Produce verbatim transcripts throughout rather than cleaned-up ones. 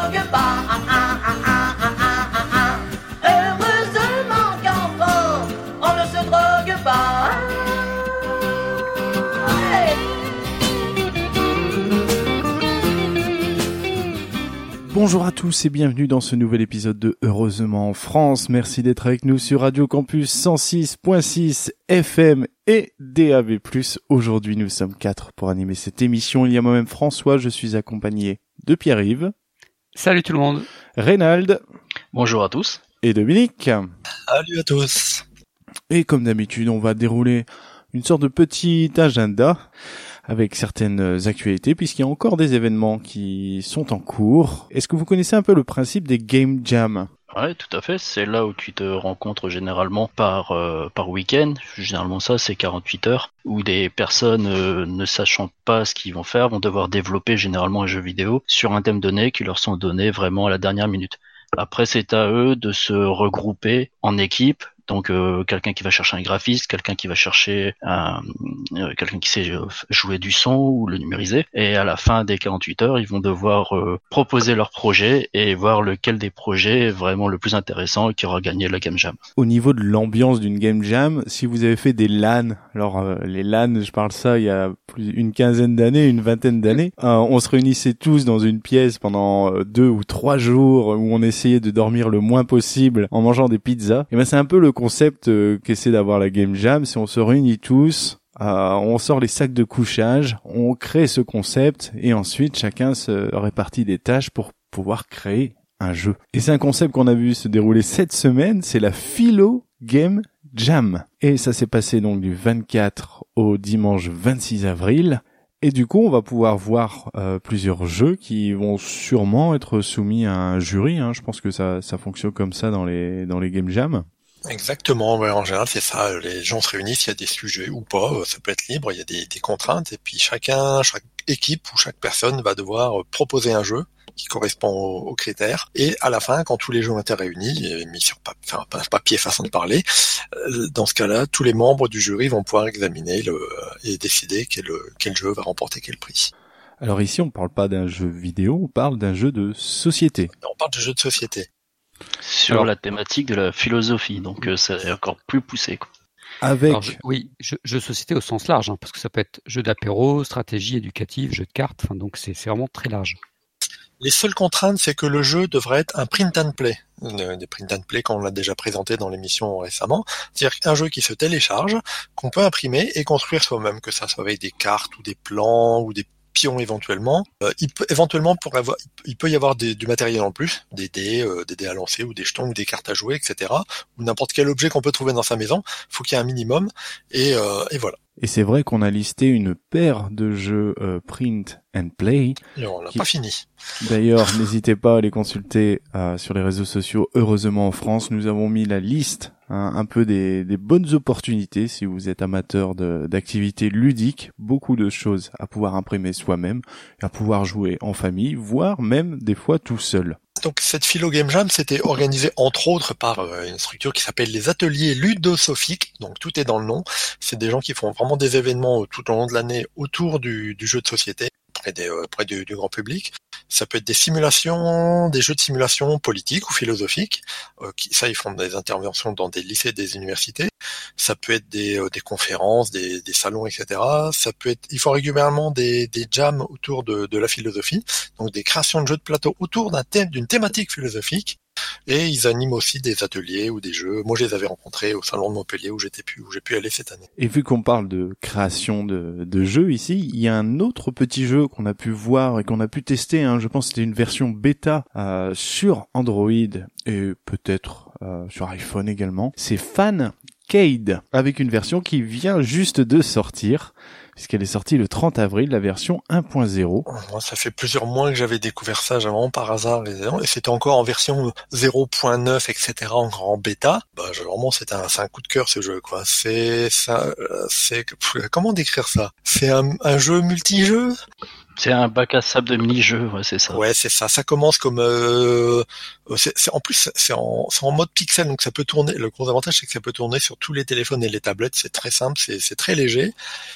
drogue pas. Ah, ah, ah, ah, ah, ah, ah, ah. Heureusement qu'enfant, on ne se drogue pas. Ouais. Bonjour à tous et bienvenue dans ce nouvel épisode de Heureusement en France. Merci d'être avec nous sur Radio Campus cent six virgule six F M et D A B plus. Aujourd'hui, nous sommes quatre pour animer cette émission. Il y a moi-même François, je suis accompagné de Pierre-Yves. Salut tout le monde. Reynald. Bonjour à tous. Et Dominique. Salut à tous. Et comme d'habitude, on va dérouler une sorte de petit agenda avec certaines actualités, puisqu'il y a encore des événements qui sont en cours. Est-ce que vous connaissez un peu le principe des Game Jam ? Ouais, tout à fait. C'est là où tu te rencontres généralement par euh, par week-end. Généralement ça, c'est quarante-huit heures, où des personnes euh, ne sachant pas ce qu'ils vont faire vont devoir développer généralement un jeu vidéo sur un thème donné qui leur sont donnés vraiment à la dernière minute. Après, c'est à eux de se regrouper en équipe. Donc euh, quelqu'un qui va chercher un graphiste, quelqu'un qui va chercher un, euh, quelqu'un qui sait jouer du son ou le numériser. Et à la fin des quarante-huit heures, ils vont devoir euh, proposer leur projet et voir lequel des projets est vraiment le plus intéressant et qui aura gagné la Game Jam. Au niveau de l'ambiance d'une Game Jam, si vous avez fait des LAN, alors euh, les LAN, je parle ça il y a plus une quinzaine d'années, une vingtaine d'années, euh, on se réunissait tous dans une pièce pendant euh, deux ou trois jours où on essayait de dormir le moins possible en mangeant des pizzas. Et ben c'est un peu le concept euh, qu'essaie d'avoir la Game Jam, c'est on se réunit tous, euh, on sort les sacs de couchage, on crée ce concept et ensuite chacun se répartit des tâches pour pouvoir créer un jeu. Et c'est un concept qu'on a vu se dérouler cette semaine, c'est la Philo Game Jam. Et ça s'est passé donc du vingt-quatre au dimanche vingt-six avril. Et du coup, on va pouvoir voir euh, plusieurs jeux qui vont sûrement être soumis à un jury. Hein. Je pense que ça, ça fonctionne comme ça dans les dans les Game Jam. Exactement, ouais, en général c'est ça, les gens se réunissent, il y a des sujets ou pas, ça peut être libre, il y a des, des contraintes, et puis chacun, chaque équipe ou chaque personne va devoir proposer un jeu qui correspond aux, aux critères, et à la fin, quand tous les jeux ont été réunis, et mis sur papier, enfin, papier façon de parler, dans ce cas-là, tous les membres du jury vont pouvoir examiner le, et décider quel, quel jeu va remporter quel prix. Alors ici, on parle pas d'un jeu vidéo, on parle d'un jeu de société. On parle de jeu de société. Sur Alors, la thématique de la philosophie, donc euh, c'est encore plus poussé, quoi. Avec Alors, je, oui, jeu, jeu de société au sens large, hein, parce que ça peut être jeu d'apéro, stratégie éducative, jeu de cartes, enfin donc c'est, c'est vraiment très large. Les seules contraintes, c'est que le jeu devrait être un print and play. Des print and play qu'on l'a déjà présenté dans l'émission récemment. C'est-à-dire un jeu qui se télécharge, qu'on peut imprimer et construire soi-même, que ça soit avec des cartes ou des plans ou des pions éventuellement. Euh, il peut, éventuellement, pour avoir, il peut y avoir des, du matériel en plus, des dés, euh, des dés à lancer ou des jetons ou des cartes à jouer, et cetera. Ou n'importe quel objet qu'on peut trouver dans sa maison. Faut qu'il y ait un minimum et, euh, et voilà. Et c'est vrai qu'on a listé une paire de jeux euh, print and play. Et on n'a qui... pas fini. D'ailleurs, n'hésitez pas à les consulter euh, sur les réseaux sociaux. Heureusement en France, nous avons mis la liste, hein, un peu des, des bonnes opportunités si vous êtes amateur de, d'activités ludiques. Beaucoup de choses à pouvoir imprimer soi-même, à pouvoir jouer en famille, voire même des fois tout seul. Donc cette Philo Game Jam, c'était organisé entre autres par euh, une structure qui s'appelle les ateliers ludosophiques, donc tout est dans le nom. C'est des gens qui font vraiment des événements tout au long de l'année autour du, du jeu de société, près, des, euh, près du, du grand public. Ça peut être des simulations, des jeux de simulation politiques ou philosophiques. Euh, qui, ça, ils font des interventions dans des lycées et des universités. Ça peut être des, euh, des conférences, des, des salons, et cetera. Ça peut être, ils font régulièrement des, des jams autour de, de la philosophie, donc des créations de jeux de plateau autour d'un thème, d'une thématique philosophique. Et ils animent aussi des ateliers ou des jeux. Moi, je les avais rencontrés au salon de Montpellier où j'étais pu, où j'ai pu aller cette année. Et vu qu'on parle de création de, de jeux ici, il y a un autre petit jeu qu'on a pu voir et qu'on a pu tester. Hein, je pense que c'était une version bêta euh, sur Android et peut-être euh, sur iPhone également. C'est Fancade avec une version qui vient juste de sortir, puisqu'elle est sortie le trente avril, la version un point zéro. Moi, ça fait plusieurs mois que j'avais découvert ça, vraiment par hasard, et c'était encore en version zéro point neuf, et cetera, encore en bêta. Bah, vraiment, c'était un, c'est un coup de cœur, ce jeu, quoi. C'est, ça, c'est, comment décrire ça? C'est un, un jeu multijeu? C'est un bac à sable de mini-jeux, ouais, c'est ça. Ouais, c'est ça. Ça commence comme, euh, c'est, c'est, en plus, c'est en, c'est en mode pixel, donc ça peut tourner. Le gros avantage, c'est que ça peut tourner sur tous les téléphones et les tablettes. C'est très simple, c'est, c'est très léger. Tu commences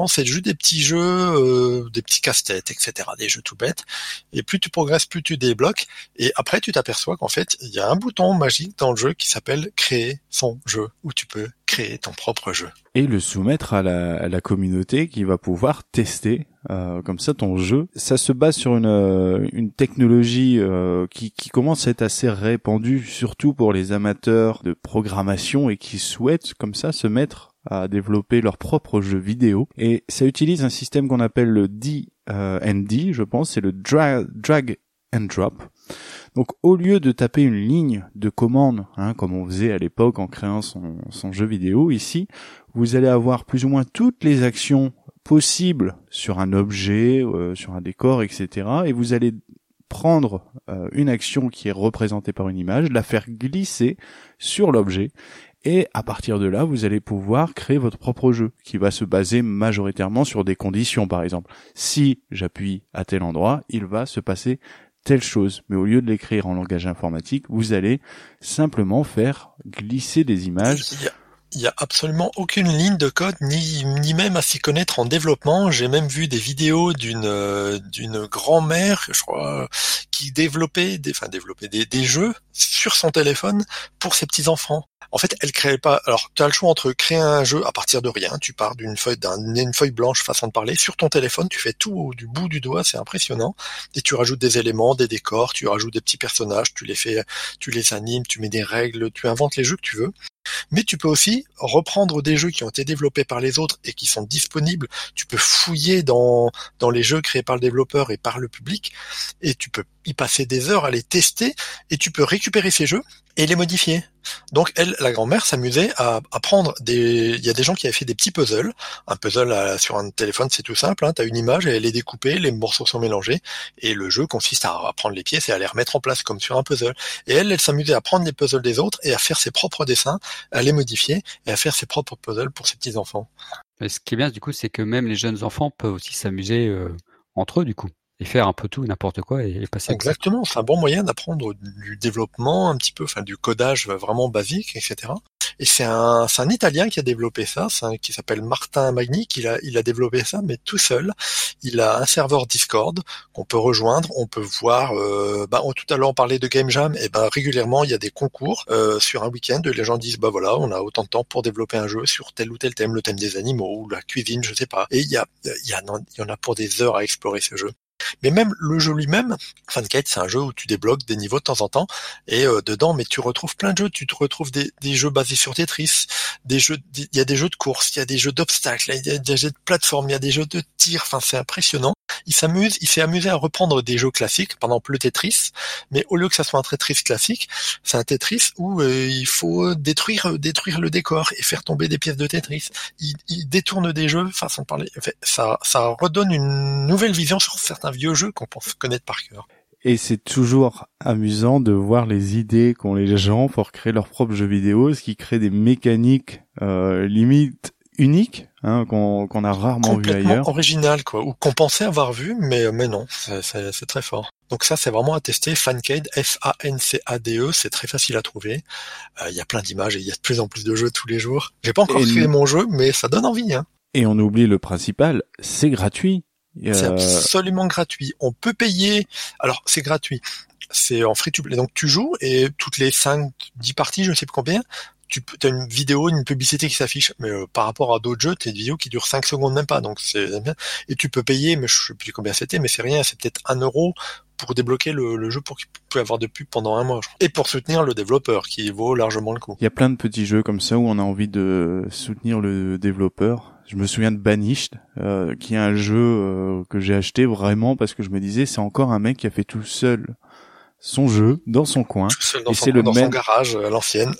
c'est juste des petits jeux, euh, des petits casse-têtes, et cetera, des jeux tout bêtes. Et plus tu progresses, plus tu débloques. Et après, tu t'aperçois qu'en fait, il y a un bouton magique dans le jeu qui s'appelle créer son jeu, où tu peux créer ton propre jeu. Et le soumettre à la, à la communauté qui va pouvoir tester euh, comme ça ton jeu. Ça se base sur une, euh, une technologie euh, qui, qui commence à être assez répandue, surtout pour les amateurs de programmation et qui souhaitent comme ça se mettre à développer leur propre jeu vidéo. Et ça utilise un système qu'on appelle le D and D, je pense, c'est le dra- drag and drop. Donc au lieu de taper une ligne de commande, hein, comme on faisait à l'époque en créant son, son jeu vidéo, ici, vous allez avoir plus ou moins toutes les actions possibles sur un objet, euh, sur un décor, et cetera. Et vous allez prendre euh, une action qui est représentée par une image, la faire glisser sur l'objet, et à partir de là, vous allez pouvoir créer votre propre jeu, qui va se baser majoritairement sur des conditions, par exemple. Si j'appuie à tel endroit, il va se passer telle chose, mais au lieu de l'écrire en langage informatique, vous allez simplement faire glisser des images. Il y a, il y a absolument aucune ligne de code, ni, ni même à s'y connaître en développement. J'ai même vu des vidéos d'une, euh, d'une grand-mère, je crois, qui développait des, enfin, développait des, des jeux sur son téléphone pour ses petits-enfants. En fait, elle créait pas. Alors, tu as le choix entre créer un jeu à partir de rien. Tu pars d'une feuille, d'une feuille blanche, façon de parler. Sur ton téléphone, tu fais tout au, du bout du doigt, c'est impressionnant. Et tu rajoutes des éléments, des décors, tu rajoutes des petits personnages, tu les fais, tu les animes, tu mets des règles, tu inventes les jeux que tu veux. Mais tu peux aussi reprendre des jeux qui ont été développés par les autres et qui sont disponibles. Tu peux fouiller dans dans les jeux créés par le développeur et par le public, et tu peux y passer des heures à les tester, et tu peux récupérer ces jeux et les modifier. Donc elle, la grand-mère, s'amusait à, à prendre des... Il y a des gens qui avaient fait des petits puzzles. Un puzzle à, sur un téléphone, c'est tout simple. Hein. Tu as une image, elle est découpée, les morceaux sont mélangés, et le jeu consiste à, à prendre les pièces et à les remettre en place comme sur un puzzle. Et elle, elle s'amusait à prendre les puzzles des autres et à faire ses propres dessins, à les modifier et à faire ses propres puzzles pour ses petits-enfants. Mais ce qui est bien, du coup, c'est que même les jeunes enfants peuvent aussi s'amuser euh, entre eux, du coup, et faire un peu tout, n'importe quoi, et, et passer. Exactement, c'est un bon moyen d'apprendre du développement un petit peu, enfin du codage vraiment basique, et cetera. Et c'est un, c'est un Italien qui a développé ça, c'est un, qui s'appelle Martin Magni, qui a, il a développé ça, mais tout seul. Il a un serveur Discord qu'on peut rejoindre, on peut voir. Euh, bah, on, tout à l'heure on parlait de Game Jam, et ben régulièrement il y a des concours euh, sur un week-end. Les gens disent bah voilà, on a autant de temps pour développer un jeu sur tel ou tel thème, le thème des animaux ou la cuisine, je sais pas. Et il y a, il y a, il y en a pour des heures à explorer ce jeu. Mais même le jeu lui-même, Funcade, c'est un jeu où tu débloques des niveaux de temps en temps, et euh, dedans, mais tu retrouves plein de jeux. Tu te retrouves des, des jeux basés sur Tetris, des jeux, il y a des jeux de course, il y a des jeux d'obstacles, il y a des jeux de plateforme, il y a des jeux de tir. Enfin, c'est impressionnant. Il s'amuse, il s'est amusé à reprendre des jeux classiques, par exemple le Tetris, mais au lieu que ça soit un Tetris classique, c'est un Tetris où euh, il faut détruire, détruire le décor et faire tomber des pièces de Tetris. Il, il détourne des jeux, façon de parler. En fait, ça, ça redonne une nouvelle vision sur certains vieux jeux qu'on pense connaître par cœur. Et c'est toujours amusant de voir les idées qu'ont les gens pour créer leurs propres jeux vidéo, ce qui crée des mécaniques euh, limite uniques, hein, qu'on, qu'on a rarement vu ailleurs. Complètement original, quoi, ou qu'on pensait avoir vu, mais mais non, c'est, c'est, c'est très fort. Donc ça, c'est vraiment à tester. Funcade, F A N C A D E, c'est très facile à trouver. Il euh, y a plein d'images et il y a de plus en plus de jeux tous les jours. J'ai pas encore et créé nous... mon jeu, mais ça donne envie, hein. Et on oublie le principal, c'est gratuit. Euh... C'est absolument gratuit. On peut payer. Alors, c'est gratuit. C'est en free to play. Donc, tu joues et toutes les cinq, dix parties, je ne sais plus combien, tu as une vidéo, une publicité qui s'affiche. Mais euh, par rapport à d'autres jeux, tu as une vidéo qui dure cinq secondes même pas. Donc, c'est bien. Et tu peux payer, mais je sais plus combien c'était, mais c'est rien. C'est peut-être un euro pour débloquer le, le jeu pour qu'il puisse avoir de pub pendant un mois. Et pour soutenir le développeur, qui vaut largement le coup. Il y a plein de petits jeux comme ça où on a envie de soutenir le développeur. Je me souviens de Banished, euh, qui est un jeu euh, que j'ai acheté vraiment parce que je me disais c'est encore un mec qui a fait tout seul son jeu dans son coin. Tout seul dans, et son, c'est le dans même... son garage à l'ancienne.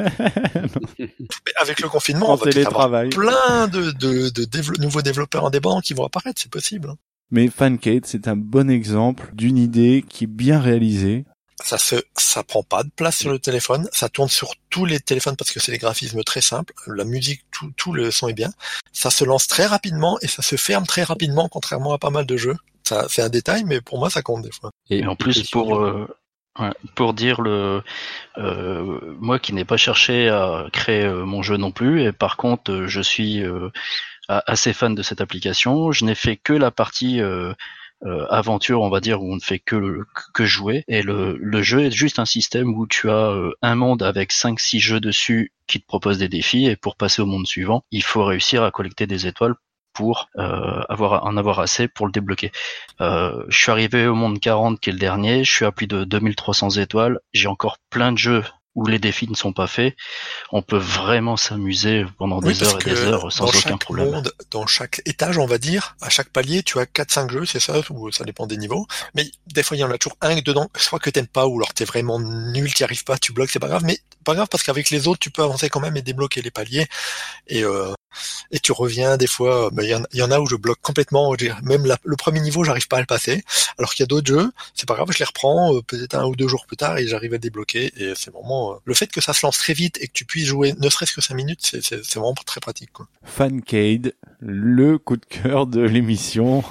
Mais avec le confinement, en on va télétravail. Plein de, de, de dévelop- nouveaux développeurs indépendants qui vont apparaître, c'est possible. Hein. Mais Funcade, c'est un bon exemple d'une idée qui est bien réalisée. Ça se, ça prend pas de place sur le téléphone. Ça tourne sur tous les téléphones parce que c'est des graphismes très simples. La musique, tout, tout le son est bien. Ça se lance très rapidement et ça se ferme très rapidement, contrairement à pas mal de jeux. Ça, c'est un détail, mais pour moi, ça compte des fois. Et, et en plus, pour, euh, ouais, pour dire le, euh, moi qui n'ai pas cherché à créer euh, mon jeu non plus, et par contre, euh, je suis, euh, assez fan de cette application. Je n'ai fait que la partie euh, euh, aventure, on va dire, où on ne fait que que jouer. Et le, le jeu est juste un système où tu as euh, un monde avec cinq six jeux dessus qui te proposent des défis. Et pour passer au monde suivant, il faut réussir à collecter des étoiles pour euh, avoir en avoir assez pour le débloquer. Euh, je suis arrivé au monde quarante, qui est le dernier. Je suis à plus de deux mille trois cents étoiles. J'ai encore plein de jeux où les défis ne sont pas faits. On peut vraiment s'amuser pendant Oui, des heures et des heures sans aucun problème. Monde, dans chaque étage, on va dire, à chaque palier, tu as quatre cinq jeux, c'est ça, ou ça dépend des niveaux. Mais des fois, il y en a toujours un dedans, soit que t'aimes pas, ou alors t'es vraiment nul, t'y arrives pas, tu bloques, c'est pas grave. Mais pas grave, parce qu'avec les autres, tu peux avancer quand même et débloquer les paliers. Et euh, et tu reviens des fois. Il y, y en a où je bloque complètement. Même la, le premier niveau, j'arrive pas à le passer. Alors qu'il y a d'autres jeux, c'est pas grave, je les reprends euh, peut-être un ou deux jours plus tard et j'arrive à le débloquer. Et c'est vraiment euh, le fait que ça se lance très vite et que tu puisses jouer ne serait-ce que cinq minutes, c'est, c'est, c'est vraiment très pratique, quoi. Fancade, le coup de cœur de l'émission.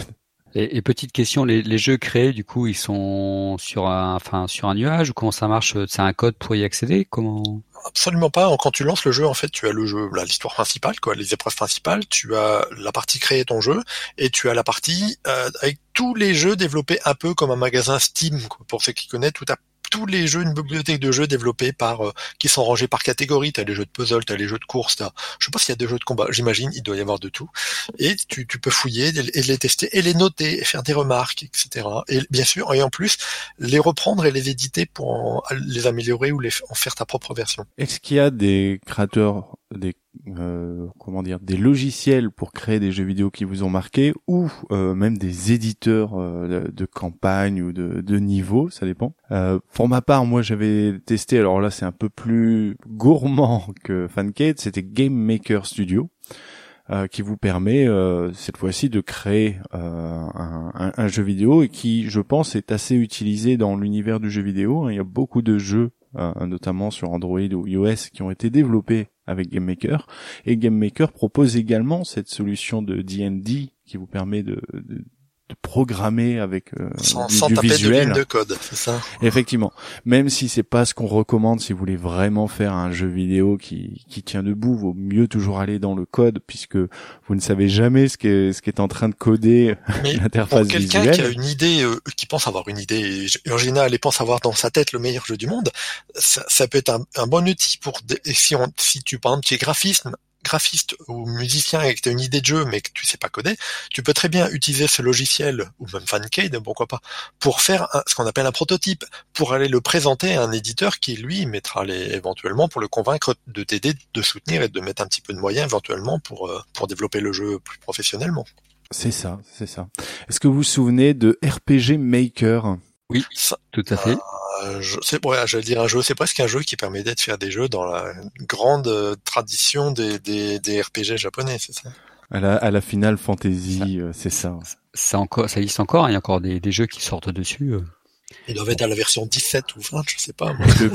Et, et petite question, les, les jeux créés, du coup, ils sont sur un, enfin, sur un nuage ou comment ça marche? C'est un code pour y accéder? Comment? Absolument pas. Quand tu lances le jeu, en fait, tu as le jeu, là, l'histoire principale, quoi, les épreuves principales. Tu as la partie créer ton jeu et tu as la partie euh, avec tous les jeux développés un peu comme un magasin Steam, quoi, pour ceux qui connaissent. Tout à tous les jeux, une bibliothèque de jeux développés par euh, qui sont rangés par catégorie. T'as les jeux de puzzle, t'as les jeux de course, t'as, je sais pas s'il y a des jeux de combat. J'imagine, il doit y avoir de tout. Et tu, tu peux fouiller et les tester et les noter et faire des remarques, et cetera. Et bien sûr, et en plus les reprendre et les éditer pour en, les améliorer ou les en faire ta propre version. Est-ce qu'il y a des créateurs, des euh, comment dire, des logiciels pour créer des jeux vidéo qui vous ont marqué, ou euh, même des éditeurs euh, de, de campagne ou de, de niveau, ça dépend. Euh, pour ma part, moi j'avais testé, alors là c'est un peu plus gourmand que Fancade, c'était Game Maker Studio. Euh, qui vous permet euh, cette fois-ci de créer euh, un, un, un jeu vidéo et qui, je pense, est assez utilisé dans l'univers du jeu vidéo. Il y a beaucoup de jeux, euh, notamment sur Android ou iOS, qui ont été développés avec Game Maker. Et Game Maker propose également cette solution de D and D qui vous permet de, de de programmer avec euh, sans, du, sans du taper visuel. de ligne de code, c'est ça. Effectivement, même si c'est pas ce qu'on recommande si vous voulez vraiment faire un jeu vidéo qui qui tient debout, vaut mieux toujours aller dans le code puisque vous ne savez jamais ce qu'est ce qu'est en train de coder Mais l'interface pour quelqu'un visuelle. qui a une idée, euh, qui pense avoir une idée originale et pense avoir dans sa tête le meilleur jeu du monde, ça, ça peut être un, un bon outil pour des, si on si tu par exemple tu es graphiste graphiste ou musicien et que tu as une idée de jeu mais que tu sais pas coder, tu peux très bien utiliser ce logiciel ou même Fancade, pourquoi pas, pour faire un, ce qu'on appelle un prototype, pour aller le présenter à un éditeur qui lui mettra les éventuellement pour le convaincre de t'aider, de soutenir et de mettre un petit peu de moyens éventuellement pour euh, pour développer le jeu plus professionnellement. C'est ça, c'est ça. Est-ce que vous vous souvenez de R P G Maker? Oui, Ça, tout à fait. Euh, je, c'est, ouais, je vais dire un jeu, c'est presque un jeu qui permettait de faire des jeux dans la grande euh, tradition des, des, des R P G japonais, c'est ça? À la, à la Final Fantasy, euh, c'est ça. Ça encore, ça existe encore. Il y a encore des, des jeux qui sortent dessus. euh. Il doit être à la version dix-sept ou vingt, je sais pas. Moi. Le,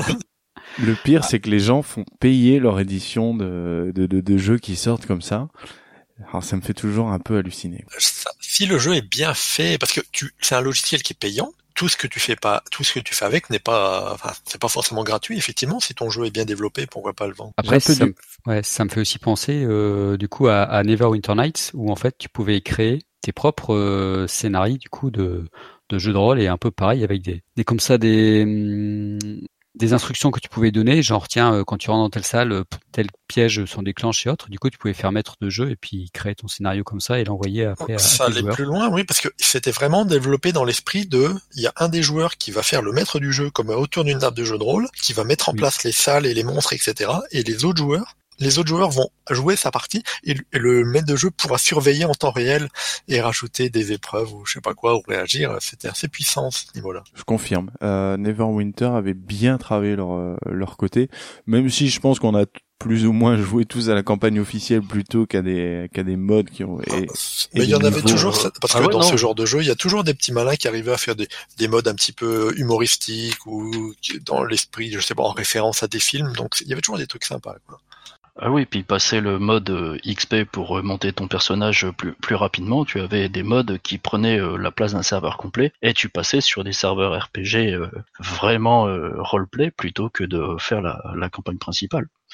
le pire, c'est que les gens font payer leur édition de, de, de, de jeux qui sortent comme ça. Alors ça me fait toujours un peu halluciner. Ça, si le jeu est bien fait, parce que tu, c'est un logiciel qui est payant, tout ce que tu fais pas, tout ce que tu fais avec n'est pas, enfin, c'est pas forcément gratuit. Effectivement, si ton jeu est bien développé, pourquoi pas le vendre? Après, J'ai un peu ça, du- me, ouais, ça me fait aussi penser euh, du coup à, à Neverwinter Nights où en fait tu pouvais créer tes propres euh, scénarios du coup de, de jeux de rôle et un peu pareil avec des, des comme ça des hum, des instructions que tu pouvais donner, genre tiens euh, quand tu rentres dans telle salle, euh, tel piège sont déclenchés et autres. Du coup, tu pouvais faire maître de jeu et puis créer ton scénario comme ça et l'envoyer après à, Ça à tes allait joueurs. plus loin, oui, parce que c'était vraiment développé dans l'esprit de, il y a un des joueurs qui va faire le maître du jeu comme autour d'une table de jeu de rôle, qui va mettre en Oui. place les salles et les monstres, et cetera. Et les autres joueurs, les autres joueurs vont jouer sa partie et le- et le maître de jeu pourra surveiller en temps réel et rajouter des épreuves ou je sais pas quoi ou réagir. C'était assez puissant ce niveau-là. Je confirme. Euh, Neverwinter avait bien travaillé leur euh, leur côté, même si je pense qu'on a t- plus ou moins joué tous à la campagne officielle plutôt qu'à des qu'à des mods qui ont. Et, Mais il y en des avait niveaux, toujours, euh, ça- parce ah que ouais, dans non. ce genre de jeu, il y a toujours des petits malins qui arrivaient à faire des, des modes un petit peu humoristiques ou qui- dans l'esprit, je sais pas, en référence à des films. Donc il y avait toujours des trucs sympas, quoi. Ah oui, puis passer le mode euh, X P pour remonter ton personnage plus, plus rapidement, tu avais des modes qui prenaient euh, la place d'un serveur complet, et tu passais sur des serveurs R P G euh, vraiment euh, roleplay plutôt que de faire la, la campagne principale.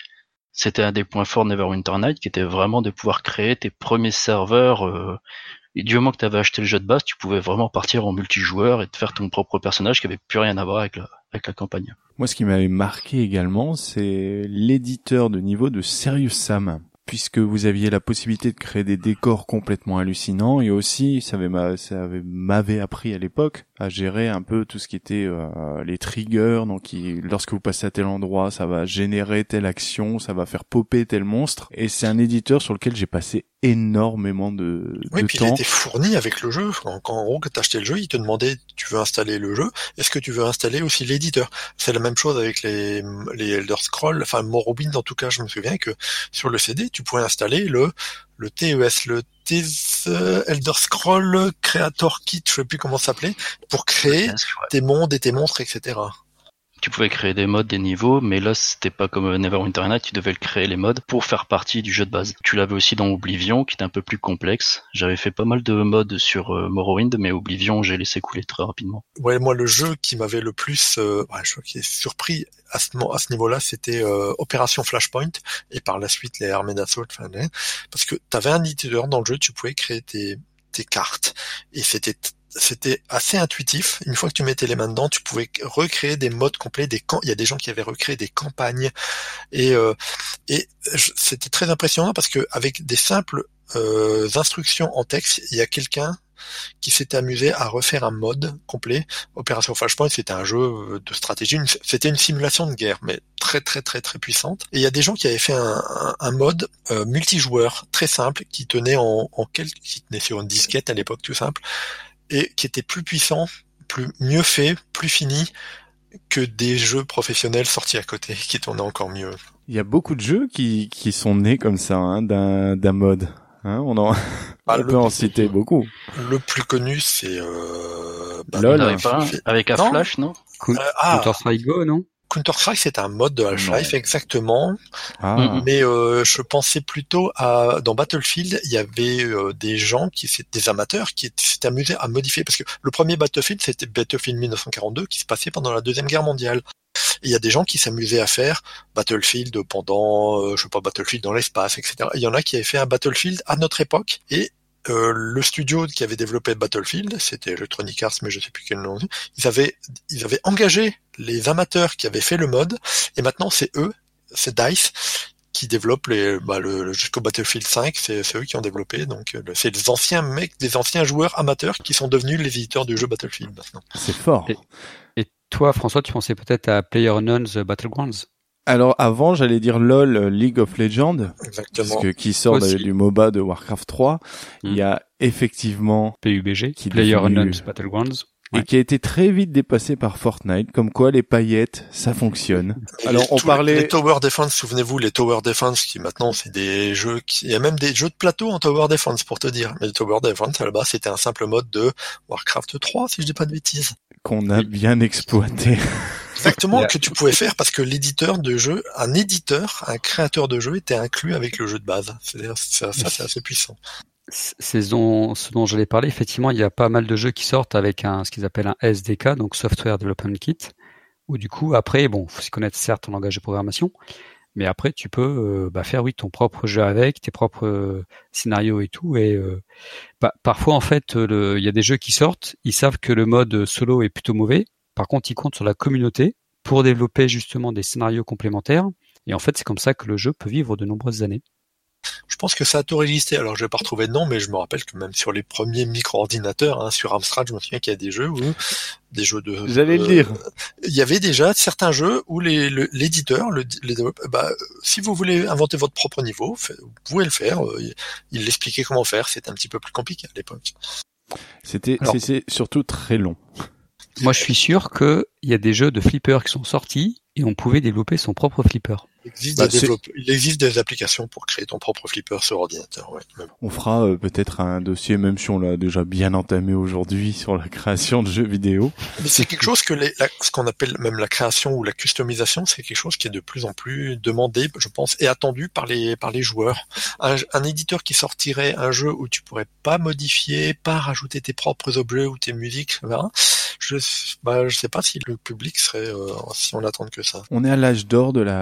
C'était un des points forts de Neverwinter Nights, qui était vraiment de pouvoir créer tes premiers serveurs. Euh, et du moment que tu avais acheté le jeu de base, tu pouvais vraiment partir en multijoueur et te faire ton propre personnage qui avait plus rien à voir avec la, avec la campagne. Moi, ce qui m'avait marqué également, c'est l'éditeur de niveau de Serious Sam, puisque vous aviez la possibilité de créer des décors complètement hallucinants, et aussi, ça avait, m'a- ça avait- m'avait appris à l'époque à gérer un peu tout ce qui était euh, les triggers, donc il- lorsque vous passez à tel endroit, ça va générer telle action, ça va faire popper tel monstre, et c'est un éditeur sur lequel j'ai passé énormément de, Oui, de puis temps. il était fourni avec le jeu. Quand, quand en gros, quand t'achetais le jeu, il te demandait, tu veux installer le jeu, est-ce que tu veux installer aussi l'éditeur? C'est la même chose avec les, les Elder Scrolls, enfin Morrowind en tout cas, je me souviens que sur le C D, tu pouvais installer le, le T E S, le T E S, Elder Scroll Creator Kit, je sais plus comment ça s'appelait, pour créer Ouais. tes mondes et tes monstres, et cetera. Tu pouvais créer des modes, des niveaux, mais là c'était pas comme Neverwinter Nights, tu devais le créer les modes pour faire partie du jeu de base. Tu l'avais aussi dans Oblivion, qui était un peu plus complexe. J'avais fait pas mal de modes sur euh, Morrowind, mais Oblivion j'ai laissé couler très rapidement. Ouais, moi le jeu qui m'avait le plus, euh, ouais, je crois qu'il est surpris à ce, mo- à ce niveau-là, c'était euh, Opération Flashpoint et par la suite les armées d'assaut, enfin, les- parce que t'avais un éditeur dans le jeu, tu pouvais créer tes, tes cartes et c'était c'était assez intuitif. Une fois que tu mettais les mains dedans, tu pouvais recréer des modes complets, des camps. Il y a des gens qui avaient recréé des campagnes et euh, et je- c'était très impressionnant parce que avec des simples euh, instructions en texte, il y a quelqu'un qui s'était amusé à refaire un mode complet. Opération Flashpoint, c'était un jeu de stratégie, une- c'était une simulation de guerre, mais très très très très puissante. Et il y a des gens qui avaient fait un, un, un mode euh, multijoueur très simple qui tenait en, en quelques, qui tenait sur une disquette à l'époque tout simple, et qui était plus puissant, plus mieux fait, plus fini que des jeux professionnels sortis à côté, qui tournaient encore mieux. Il y a beaucoup de jeux qui, qui sont nés comme ça, hein, d'un, d'un mode. Hein, on en, Ah, on le- peut en citer beaucoup. Le plus connu, c'est euh, bah, LOL. Il n'y en avait pas un fait- avec Non. Half-Life, non Coun- Euh, ah. Counter-Strike Go, non? Counter-Strike, c'est un mode de Half-Life, Non. exactement. Ah, Mhm. Mais euh, je pensais plutôt à dans Battlefield, il y avait euh, des gens qui c'est des amateurs qui s'étaient amusés à modifier parce que le premier Battlefield c'était Battlefield mille neuf cent quarante-deux qui se passait pendant la Deuxième Guerre mondiale. Et il y a des gens qui s'amusaient à faire Battlefield pendant euh, je sais pas Battlefield dans l'espace, et cetera. Et il y en a qui avaient fait un Battlefield à notre époque et euh, le studio qui avait développé Battlefield, c'était Electronic Arts, mais je sais plus quel nom. Ils avaient, ils avaient engagé les amateurs qui avaient fait le mode, et maintenant c'est eux, c'est DICE, qui développent les, bah, le, le- jusqu'au Battlefield cinq, c'est, c'est eux qui ont développé, donc euh, c'est des anciens mecs, des anciens joueurs amateurs qui sont devenus les éditeurs du jeu Battlefield maintenant. c'est fort. Et- Et toi, François, tu pensais peut-être à PlayerUnknown's Battlegrounds? Alors avant, j'allais dire LOL, euh, League of Legends, Exactement. parce que qui sort Aussi. de- du MOBA de Warcraft trois. Il y a effectivement P U B G, Qui est PlayerUnknown's devenu- Battlegrounds. et Ouais. qui a été très vite dépassé par Fortnite, comme quoi les paillettes, ça fonctionne. Et Alors les- on tous parlait, les Tower Defense, souvenez-vous, les Tower Defense qui maintenant c'est des jeux qui, il y a même des jeux de plateau en Tower Defense pour te dire. Mais le Tower Defense à la base c'était un simple mode de Warcraft trois, si je dis pas de bêtises. qu'on a bien exploité. Exactement, Yeah. que tu pouvais faire parce que l'éditeur de jeu, un éditeur, un créateur de jeu était inclus avec le jeu de base. C'est-à-dire, ça, ça, c'est assez puissant. C'est ce dont, ce dont j'allais parler. Effectivement, il y a pas mal de jeux qui sortent avec un, ce qu'ils appellent un S D K, donc Software Development Kit, où du coup, après, bon, faut s'y connaître certes en langage de programmation, mais après, tu peux euh, bah, faire, oui, ton propre jeu avec, tes propres euh, scénarios et tout. Et euh, bah, parfois, en fait, le, il y a des jeux qui sortent, ils savent que le mode solo est plutôt mauvais. Par contre, ils comptent sur la communauté pour développer justement des scénarios complémentaires. Et en fait, c'est comme ça que le jeu peut vivre de nombreuses années. Je pense que ça a tout résisté. Alors, je vais pas retrouver de nom, mais je me rappelle que même sur les premiers micro-ordinateurs, hein, sur Amstrad, je me souviens qu'il y a des jeux où, des jeux de, J'allais le euh, dire. il y avait déjà certains jeux où les, le- l'éditeur, le, les développeurs, bah, si vous voulez inventer votre propre niveau, fait- vous pouvez le faire. euh, Il, il expliquait comment faire. C'était un petit peu plus compliqué à l'époque. C'était, Alors- c'est, c'est surtout très long. Moi, je suis sûr qu'il y a des jeux de flipper qui sont sortis et on pouvait développer son propre flipper. Il existe, Bah, des c'est- développe- il existe des applications pour créer ton propre flipper sur ordinateur. Ouais. Même. On fera euh, peut-être un dossier, même si on l'a déjà bien entamé aujourd'hui, sur la création de jeux vidéo. Mais c'est quelque chose que les, la- ce qu'on appelle même la création ou la customisation, c'est quelque chose qui est de plus en plus demandé, je pense, et attendu par les par les joueurs. Un, un éditeur qui sortirait un jeu où tu pourrais pas modifier, pas rajouter tes propres objets ou tes musiques, et cetera, je bah, je sais pas si le public serait euh, si on attend que ça. On est à l'âge d'or de la cré-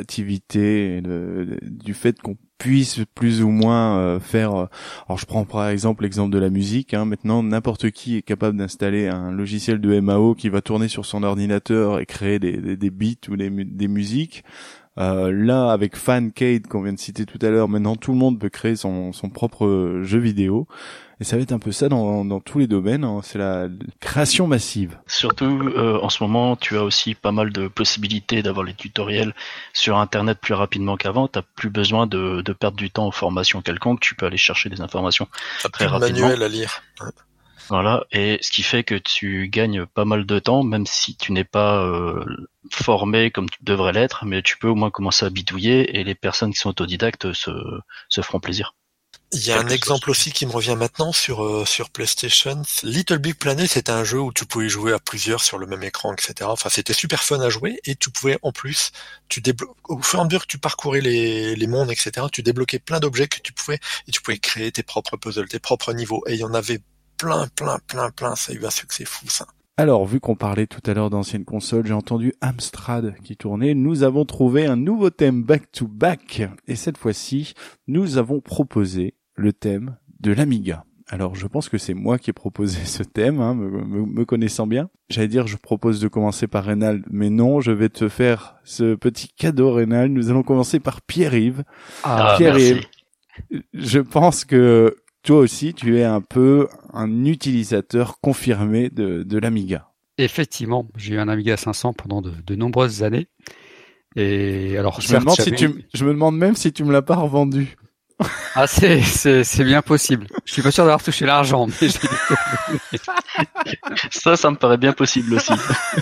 créativité, et de, de- du fait qu'on puisse plus ou moins euh, faire. euh, alors je prends par exemple l'exemple de la musique. Hein, maintenant, n'importe qui est capable d'installer un logiciel de M A O qui va tourner sur son ordinateur et créer des, des, des beats ou des, mu- des musiques. Euh, là, avec Fancade qu'on vient de citer tout à l'heure, maintenant tout le monde peut créer son, son propre jeu vidéo. Et ça va être un peu ça dans, dans tous les domaines. Hein. C'est la création massive. Surtout, euh, en ce moment, tu as aussi pas mal de possibilités d'avoir les tutoriels sur Internet plus rapidement qu'avant. T'as plus besoin de, de perdre du temps aux formations quelconques. Tu peux aller chercher des informations T'as très plus de rapidement. manuel à lire. Ouais. Voilà, et ce qui fait que tu gagnes pas mal de temps, même si tu n'es pas euh, formé comme tu devrais l'être, mais tu peux au moins commencer à bidouiller et les personnes qui sont autodidactes se, se feront plaisir. Il y a un exemple aussi qui me revient maintenant sur euh, sur PlayStation. Little Big Planet, c'était un jeu où tu pouvais jouer à plusieurs sur le même écran, et cetera. Enfin, c'était super fun à jouer et tu pouvais en plus, tu déblo- au fur et à mesure que tu parcourais les les mondes, et cetera. Tu débloquais plein d'objets que tu pouvais et tu pouvais créer tes propres puzzles, tes propres niveaux. Et il y en avait plein, plein, plein, plein. Ça a eu un succès fou, ça. Alors, vu qu'on parlait tout à l'heure d'anciennes consoles, j'ai entendu Amstrad qui tournait. Nous avons trouvé un nouveau thème back-to-back. Et cette fois-ci, nous avons proposé le thème de l'Amiga. Alors, je pense que c'est moi qui ai proposé ce thème, hein, me, me, me connaissant bien. J'allais dire, je propose de commencer par Rénal, mais non, je vais te faire ce petit cadeau, Rénal. Nous allons commencer par Pierre-Yves. Ah, Pierre-Yves, merci. je pense que toi aussi, tu es un peu un utilisateur confirmé de, de l'Amiga. Effectivement, j'ai eu un Amiga cinq cents pendant de, de nombreuses années. Et alors, Je me certes, demande si j'avais- tu, m- je me demande même si tu me l'as pas revendu. Ah, c'est, c'est, c'est bien possible. Je suis pas sûr d'avoir touché l'argent, mais j'ai Ça, ça me paraît bien possible aussi.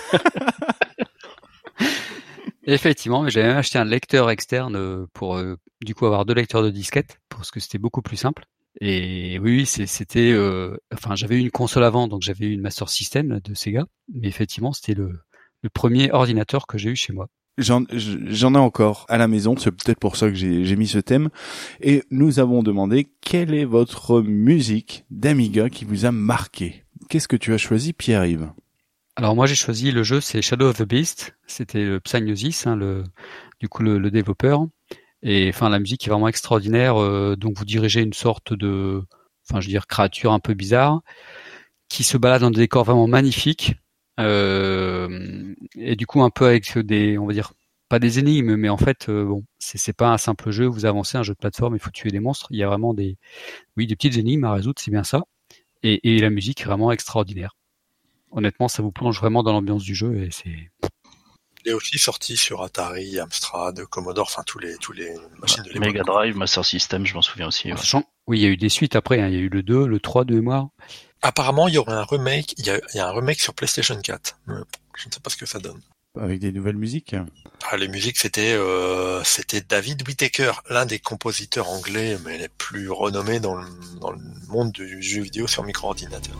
Effectivement, mais j'avais même acheté un lecteur externe euh, pour euh, du coup avoir deux lecteurs de disquettes parce que c'était beaucoup plus simple. Et oui, oui, c'est- c'était, euh, enfin, j'avais eu une console avant, donc j'avais eu une Master System là, de Sega, mais effectivement, c'était le, le premier ordinateur que j'ai eu chez moi. J'en, j'en ai encore à la maison, c'est peut-être pour ça que j'ai, j'ai mis ce thème. Et nous avons demandé quelle est votre musique d'Amiga qui vous a marqué. Qu'est-ce que tu as choisi, Pierre-Yves? Alors moi, j'ai choisi le jeu, c'est Shadow of the Beast. C'était le Psygnosis, hein, le, du coup le, le développeur. Et enfin, la musique est vraiment extraordinaire. Euh, donc vous dirigez une sorte de, enfin, je veux dire, créature un peu bizarre qui se balade dans des décors vraiment magnifiques. Euh, et du coup, un peu avec des, on va dire, pas des énigmes, mais en fait, euh, bon, c'est, c'est pas un simple jeu. Vous avancez, un jeu de plateforme, il faut tuer des monstres. Il y a vraiment des, oui, des petites énigmes à résoudre, c'est bien ça. Et, et la musique est vraiment extraordinaire. Honnêtement, ça vous plonge vraiment dans l'ambiance du jeu et c'est. Il est aussi sorti sur Atari, Amstrad, Commodore, enfin tous les tous les machines de l'époque. Mega Drive, Master System, je m'en souviens aussi. En Ouais. sachant, oui, il y a eu des suites après. Hein. Il y a eu le deux, le trois de mémoire. Apparemment, il y aurait un remake. Il y a, il y a un remake sur PlayStation quatre. Mais je ne sais pas ce que ça donne. Avec des nouvelles musiques. Ah, les musiques, c'était euh, c'était David Whittaker, l'un des compositeurs anglais, mais les plus renommés dans le, dans le monde du jeu vidéo sur micro-ordinateur.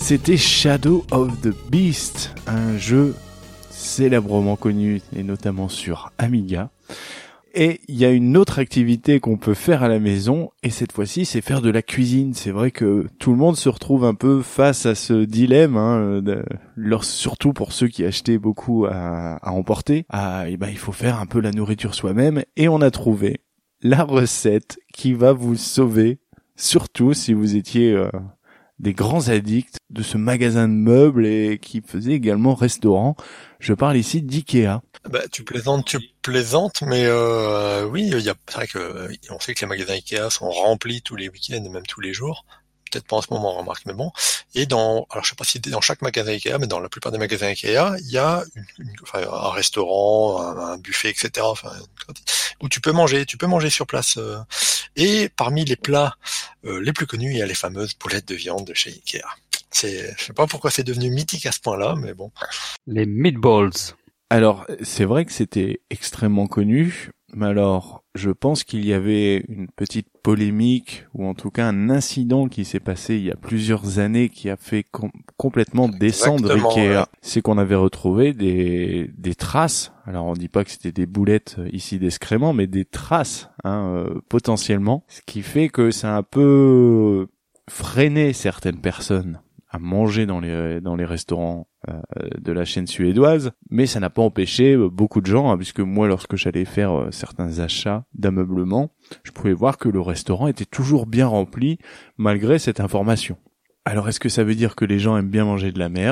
C'était Shadow of the Beast, un jeu célèbrement connu, et notamment sur Amiga. Et il y a une autre activité qu'on peut faire à la maison, et cette fois-ci, c'est faire de la cuisine. C'est vrai que tout le monde se retrouve un peu face à ce dilemme, hein, de, leur, surtout pour ceux qui achetaient beaucoup à, à emporter. À, et ben, il faut faire un peu la nourriture soi-même, et on a trouvé la recette qui va vous sauver, surtout si vous étiez euh, des grands addicts de ce magasin de meubles et qui faisait également restaurant. Je parle ici d'Ikea. Bah, tu plaisantes, tu plaisantes, mais euh, oui, il y a, c'est vrai que on sait que les magasins Ikea sont remplis tous les week-ends et même tous les jours. Peut-être pas en ce moment, on remarque, mais bon. Et dans, alors je sais pas si dans chaque magasin Ikea, mais dans la plupart des magasins Ikea, il y a une, une, enfin, un restaurant, un, un buffet, et cetera. Enfin, où tu peux manger, tu peux manger sur place. Euh, et parmi les plats euh, les plus connus, il y a les fameuses boulettes de viande de chez Ikea. C'est, je sais pas pourquoi c'est devenu mythique à ce point-là, mais bon. Les meatballs. Alors, c'est vrai que c'était extrêmement connu, mais alors, je pense qu'il y avait une petite polémique, ou en tout cas un incident qui s'est passé il y a plusieurs années qui a fait com- complètement descendre Exactement, Ikea. ouais. C'est qu'on avait retrouvé des, des traces, alors on dit pas que c'était des boulettes ici d'excréments, mais des traces, hein, euh, potentiellement, ce qui fait que ça a un peu freiné certaines personnes à manger dans les dans les restaurants euh, de la chaîne suédoise, mais ça n'a pas empêché euh, beaucoup de gens, hein, puisque moi, lorsque j'allais faire euh, certains achats d'ameublement, je pouvais voir que le restaurant était toujours bien rempli malgré cette information. Alors, est-ce que ça veut dire que les gens aiment bien manger de la merde ?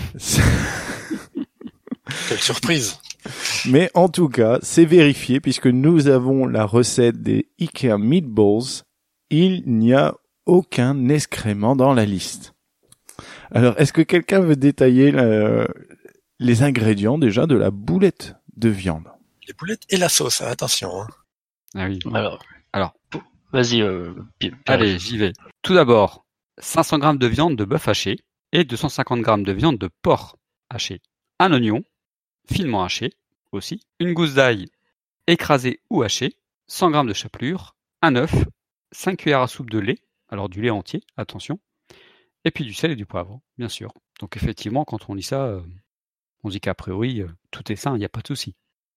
Quelle surprise! Mais en tout cas, c'est vérifié puisque nous avons la recette des Ikea Meatballs. Il n'y a aucun excrément dans la liste. Alors, est-ce que quelqu'un veut détailler la, les ingrédients déjà de la boulette de viande ? Les boulettes et la sauce, hein, attention. Hein. Ah oui. Alors, Alors, vas-y, euh, Pierre. allez, j'y vais. Tout d'abord, cinq cents grammes de viande de bœuf haché et deux cent cinquante grammes de viande de porc haché. Un oignon, finement haché aussi. Une gousse d'ail écrasée ou hachée. cent grammes de chapelure. Un œuf. cinq cuillères à soupe de lait. Alors du lait entier, attention. Et puis du sel et du poivre, bien sûr. Donc effectivement, quand on lit ça, euh, on dit qu'a priori, euh, tout est sain, il n'y a pas de souci.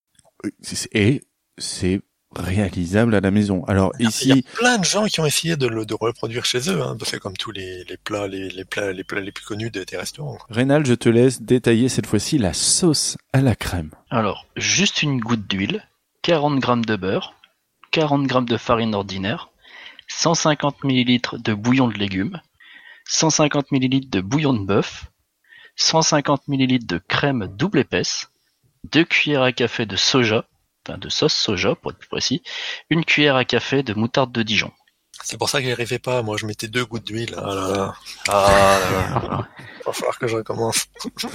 Et c'est réalisable à la maison. Alors Il y a, ici, il y a plein de gens qui ont essayé de le de reproduire chez eux. Hein. C'est comme tous les, les plats, les, les plats, les plats les plus connus de, des restaurants. Quoi. Rénal, je te laisse détailler cette fois-ci la sauce à la crème. Alors, juste une goutte d'huile, quarante grammes de beurre, quarante grammes de farine ordinaire, cent cinquante millilitres de bouillon de légumes, cent cinquante millilitres de bouillon de bœuf, cent cinquante millilitres de crème double épaisse, deux cuillères à café de soja, enfin de sauce soja pour être plus précis, une cuillère à café de moutarde de Dijon. C'est pour ça que j'y arrivais pas. Moi, je mettais deux gouttes d'huile. Ah là là. Ah là là. Il va falloir que je recommence.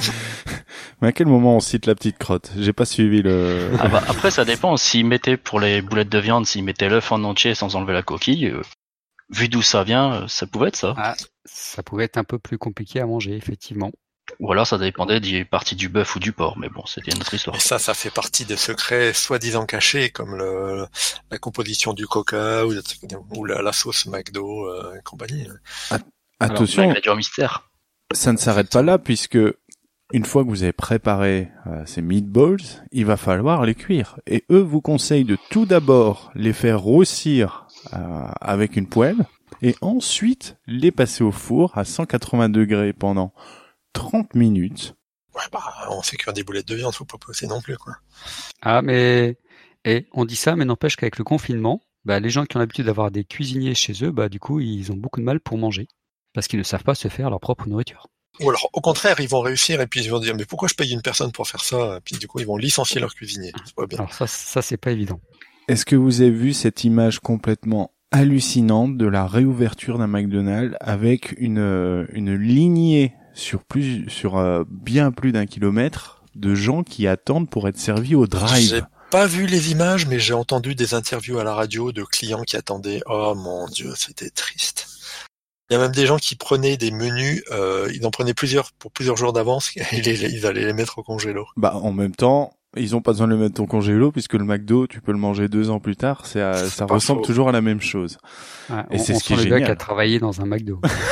Mais à quel moment on cite la petite crotte ? J'ai pas suivi le... Ah bah, après, ça dépend. S'ils mettaient pour les boulettes de viande, s'ils mettaient l'œuf en entier sans enlever la coquille, euh, vu d'où ça vient, ça pouvait être ça. Ah, ça pouvait être un peu plus compliqué à manger, effectivement. Ou alors ça dépendait des parties du bœuf ou du porc, mais bon, c'était une autre histoire. Et ça, ça fait partie des secrets soi-disant cachés, comme le, la composition du coca ou, ou la, la sauce McDo euh, et compagnie. Attention, Alors, l'ingrédient mystère. ça ne s'arrête pas là, puisque une fois que vous avez préparé euh, ces meatballs, il va falloir les cuire. Et eux vous conseillent de tout d'abord les faire roussir euh, avec une poêle, et ensuite les passer au four à cent quatre-vingts degrés pendant trente minutes. Ouais, bah, on sait cuire des boulettes de viande, faut pas pousser non plus, quoi. Ah, mais et on dit ça, mais n'empêche qu'avec le confinement, bah, les gens qui ont l'habitude d'avoir des cuisiniers chez eux, bah, du coup, ils ont beaucoup de mal pour manger parce qu'ils ne savent pas se faire leur propre nourriture. Ou alors, au contraire, ils vont réussir et puis ils vont dire, mais pourquoi je paye une personne pour faire ça? Et puis du coup, ils vont licencier leur cuisinier. C'est pas bien. Alors ça, ça c'est pas évident. Est-ce que vous avez vu cette image complètement hallucinante de la réouverture d'un McDonald's avec une une lignée sur plus sur euh, bien plus d'un kilomètre de gens qui attendent pour être servis au drive? J'ai pas vu les images, mais j'ai entendu des interviews à la radio de clients qui attendaient. Oh mon Dieu, c'était triste. Il y a même des gens qui prenaient des menus, euh, ils en prenaient plusieurs pour plusieurs jours d'avance et les, ils allaient les mettre au congélo. Bah en même temps, ils ont pas besoin de le mettre au congélo puisque le McDo, tu peux le manger deux ans plus tard, c'est à, ça pas ressemble faux. toujours à la même chose. Ouais, Et on, c'est on ce qui est sent le gars génial. qui a travaillé dans un McDo.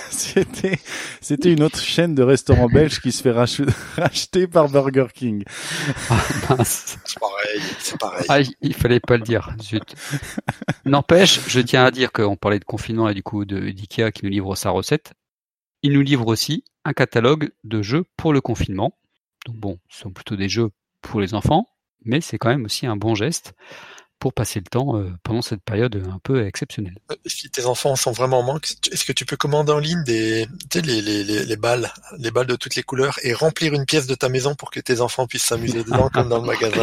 C'était, c'était une autre chaîne de restaurants belges qui se fait rach- racheter par Burger King. Ah, mince. C'est pareil, c'est pareil. Ah, il, il fallait pas le dire. Zut. N'empêche, je tiens à dire qu'on parlait de confinement et du coup de d'IKEA qui nous livre sa recette. Il nous livre aussi un catalogue de jeux pour le confinement. Donc bon, ce sont plutôt des jeux pour les enfants, mais c'est quand même aussi un bon geste pour passer le temps euh, pendant cette période un peu exceptionnelle. Si tes enfants sont vraiment en manque, est-ce que tu peux commander en ligne des, tu sais, les, les, les, les balles, les balles de toutes les couleurs et remplir une pièce de ta maison pour que tes enfants puissent s'amuser dedans comme dans le magasin?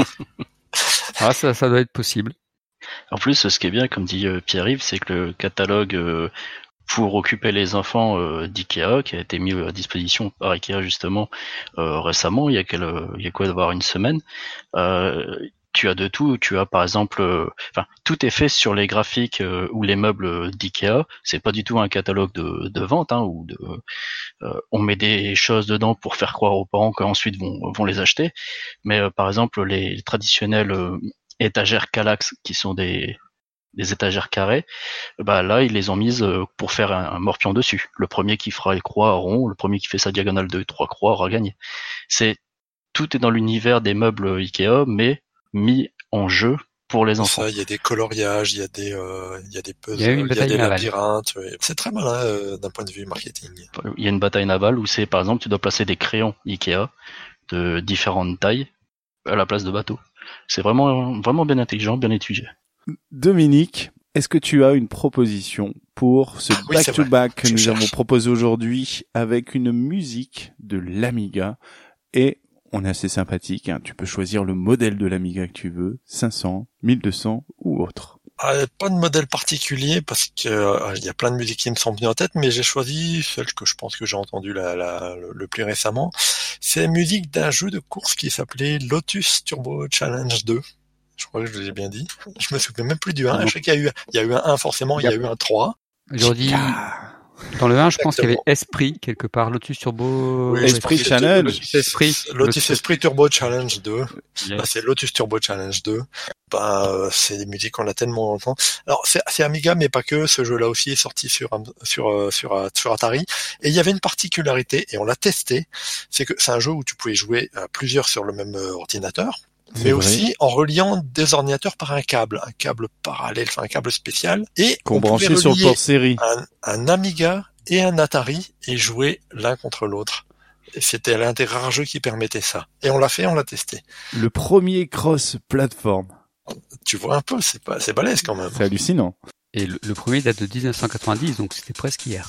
Ah, ça, ça doit être possible. En plus, ce qui est bien, comme dit euh, Pierre-Yves, c'est que le catalogue euh, pour occuper les enfants euh, d'IKEA, qui a été mis à disposition par IKEA justement euh, récemment, il y a quel, euh, il y a quoi d'avoir une semaine, euh, tu as de tout. Tu as par exemple, euh, enfin, tout est fait sur les graphiques euh, ou les meubles d'IKEA. C'est pas du tout un catalogue de, de vente, hein, ou de, euh, on met des choses dedans pour faire croire aux parents qu'ensuite vont, vont les acheter. Mais euh, par exemple, les traditionnelles euh, étagères Kallax, qui sont des des étagères carrées, bah là ils les ont mises pour faire un, un morpion dessus. Le premier qui fera les croix rond, le premier qui fait sa diagonale de trois croix aura gagné. C'est tout est dans l'univers des meubles Ikea, mais mis en jeu pour les enfants. Ça, il y a des coloriages, il y a des, euh, il y a des puzzles, Il y a, il y a des labyrinthes. C'est très malin euh, d'un point de vue marketing. Il y a une bataille navale où c'est par exemple tu dois placer des crayons Ikea de différentes tailles à la place de bateaux. C'est vraiment vraiment bien intelligent, bien étudié. Dominique, est-ce que tu as une proposition pour ce oui, back-to-back que Je nous cherche. avons proposé aujourd'hui avec une musique de l'Amiga? Et on est assez sympathique, hein. Tu peux choisir le modèle de l'Amiga que tu veux, cinq cents, mille deux cents ou autre. Ah, pas de modèle particulier parce que euh, il y a plein de musiques qui me sont venues en tête, mais j'ai choisi celle que je pense que j'ai entendue la, la, le, le plus récemment. C'est la musique d'un jeu de course qui s'appelait Lotus Turbo Challenge deux. Je crois que je l'ai bien dit. Je me souviens même plus du un. Je sais qu'il y a eu, il y a eu un un forcément, il y a eu un trois. Aujourd'hui, dans le un, je pense qu'il y avait Esprit quelque part, Lotus Turbo. Oui, Esprit Challenge. Lotus Esprit. Lotus Esprit Turbo Challenge deux. Yes. Bah, c'est Lotus Turbo Challenge deux. Bah, euh, c'est des musiques qu'on a tellement entendu. Alors, c'est, c'est Amiga, mais pas que. Ce jeu-là aussi est sorti sur, sur, euh, sur, euh, sur Atari. Et il y avait une particularité, et on l'a testé. C'est que c'est un jeu où tu pouvais jouer à plusieurs sur le même euh, ordinateur. C'est Mais vrai. aussi en reliant des ordinateurs par un câble, un câble parallèle, enfin un câble spécial, et Qu'on on pouvait branchait sur le relier port série. un, un Amiga et un Atari et jouer l'un contre l'autre. Et c'était l'un des rares jeux qui permettait ça. Et on l'a fait, on l'a testé. Le premier cross-platform. Tu vois un peu, c'est pas, c'est balèze quand même. C'est hallucinant. Et le, le premier date de dix-neuf cent quatre-vingt-dix, donc c'était presque hier.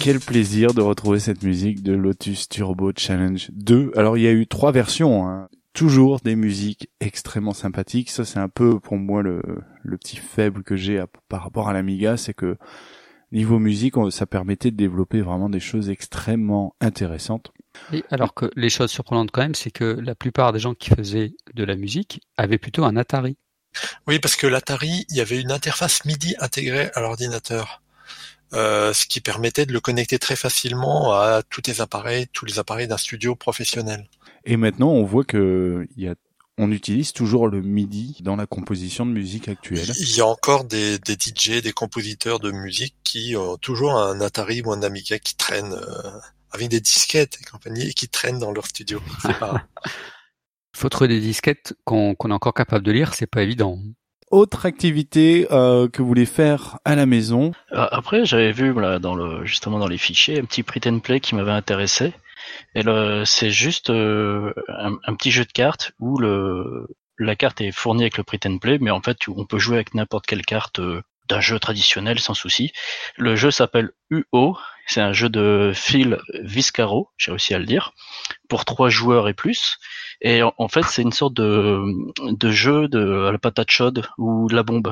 quel plaisir de retrouver cette musique de Lotus Turbo Challenge deux. Alors il y a eu trois versions, hein. Toujours des musiques extrêmement sympathiques. Ça c'est un peu pour moi le, le petit faible que j'ai à, par rapport à l'Amiga, c'est que niveau musique, on, ça permettait de développer vraiment des choses extrêmement intéressantes. Et alors que les choses surprenantes quand même, c'est que la plupart des gens qui faisaient de la musique avaient plutôt un Atari. Oui, parce que l'Atari, il y avait une interface MIDI intégrée à l'ordinateur. Euh, ce qui permettait de le connecter très facilement à tous les appareils, tous les appareils d'un studio professionnel. Et maintenant, on voit que il y a, on utilise toujours le MIDI dans la composition de musique actuelle. Il y a encore des, des D J, des compositeurs de musique qui ont toujours un Atari ou un Amiga qui traînent euh, avec des disquettes et compagnie et qui traînent dans leur studio. C'est pas... Faut trouver des disquettes qu'on, qu'on est encore capable de lire, c'est pas évident. Autre activité euh, que vous voulez faire à la maison? Après, j'avais vu là, dans le, justement dans les fichiers un petit print and play qui m'avait intéressé. Et le, c'est juste euh, un, un petit jeu de cartes où le, la carte est fournie avec le print and play, mais en fait, on peut jouer avec n'importe quelle carte euh, d'un jeu traditionnel sans souci. Le jeu s'appelle U O. C'est un jeu de Phil Viscaro, j'ai réussi à le dire, pour trois joueurs et plus. Et en, en fait, c'est une sorte de, de jeu de à la patate chaude ou de la bombe.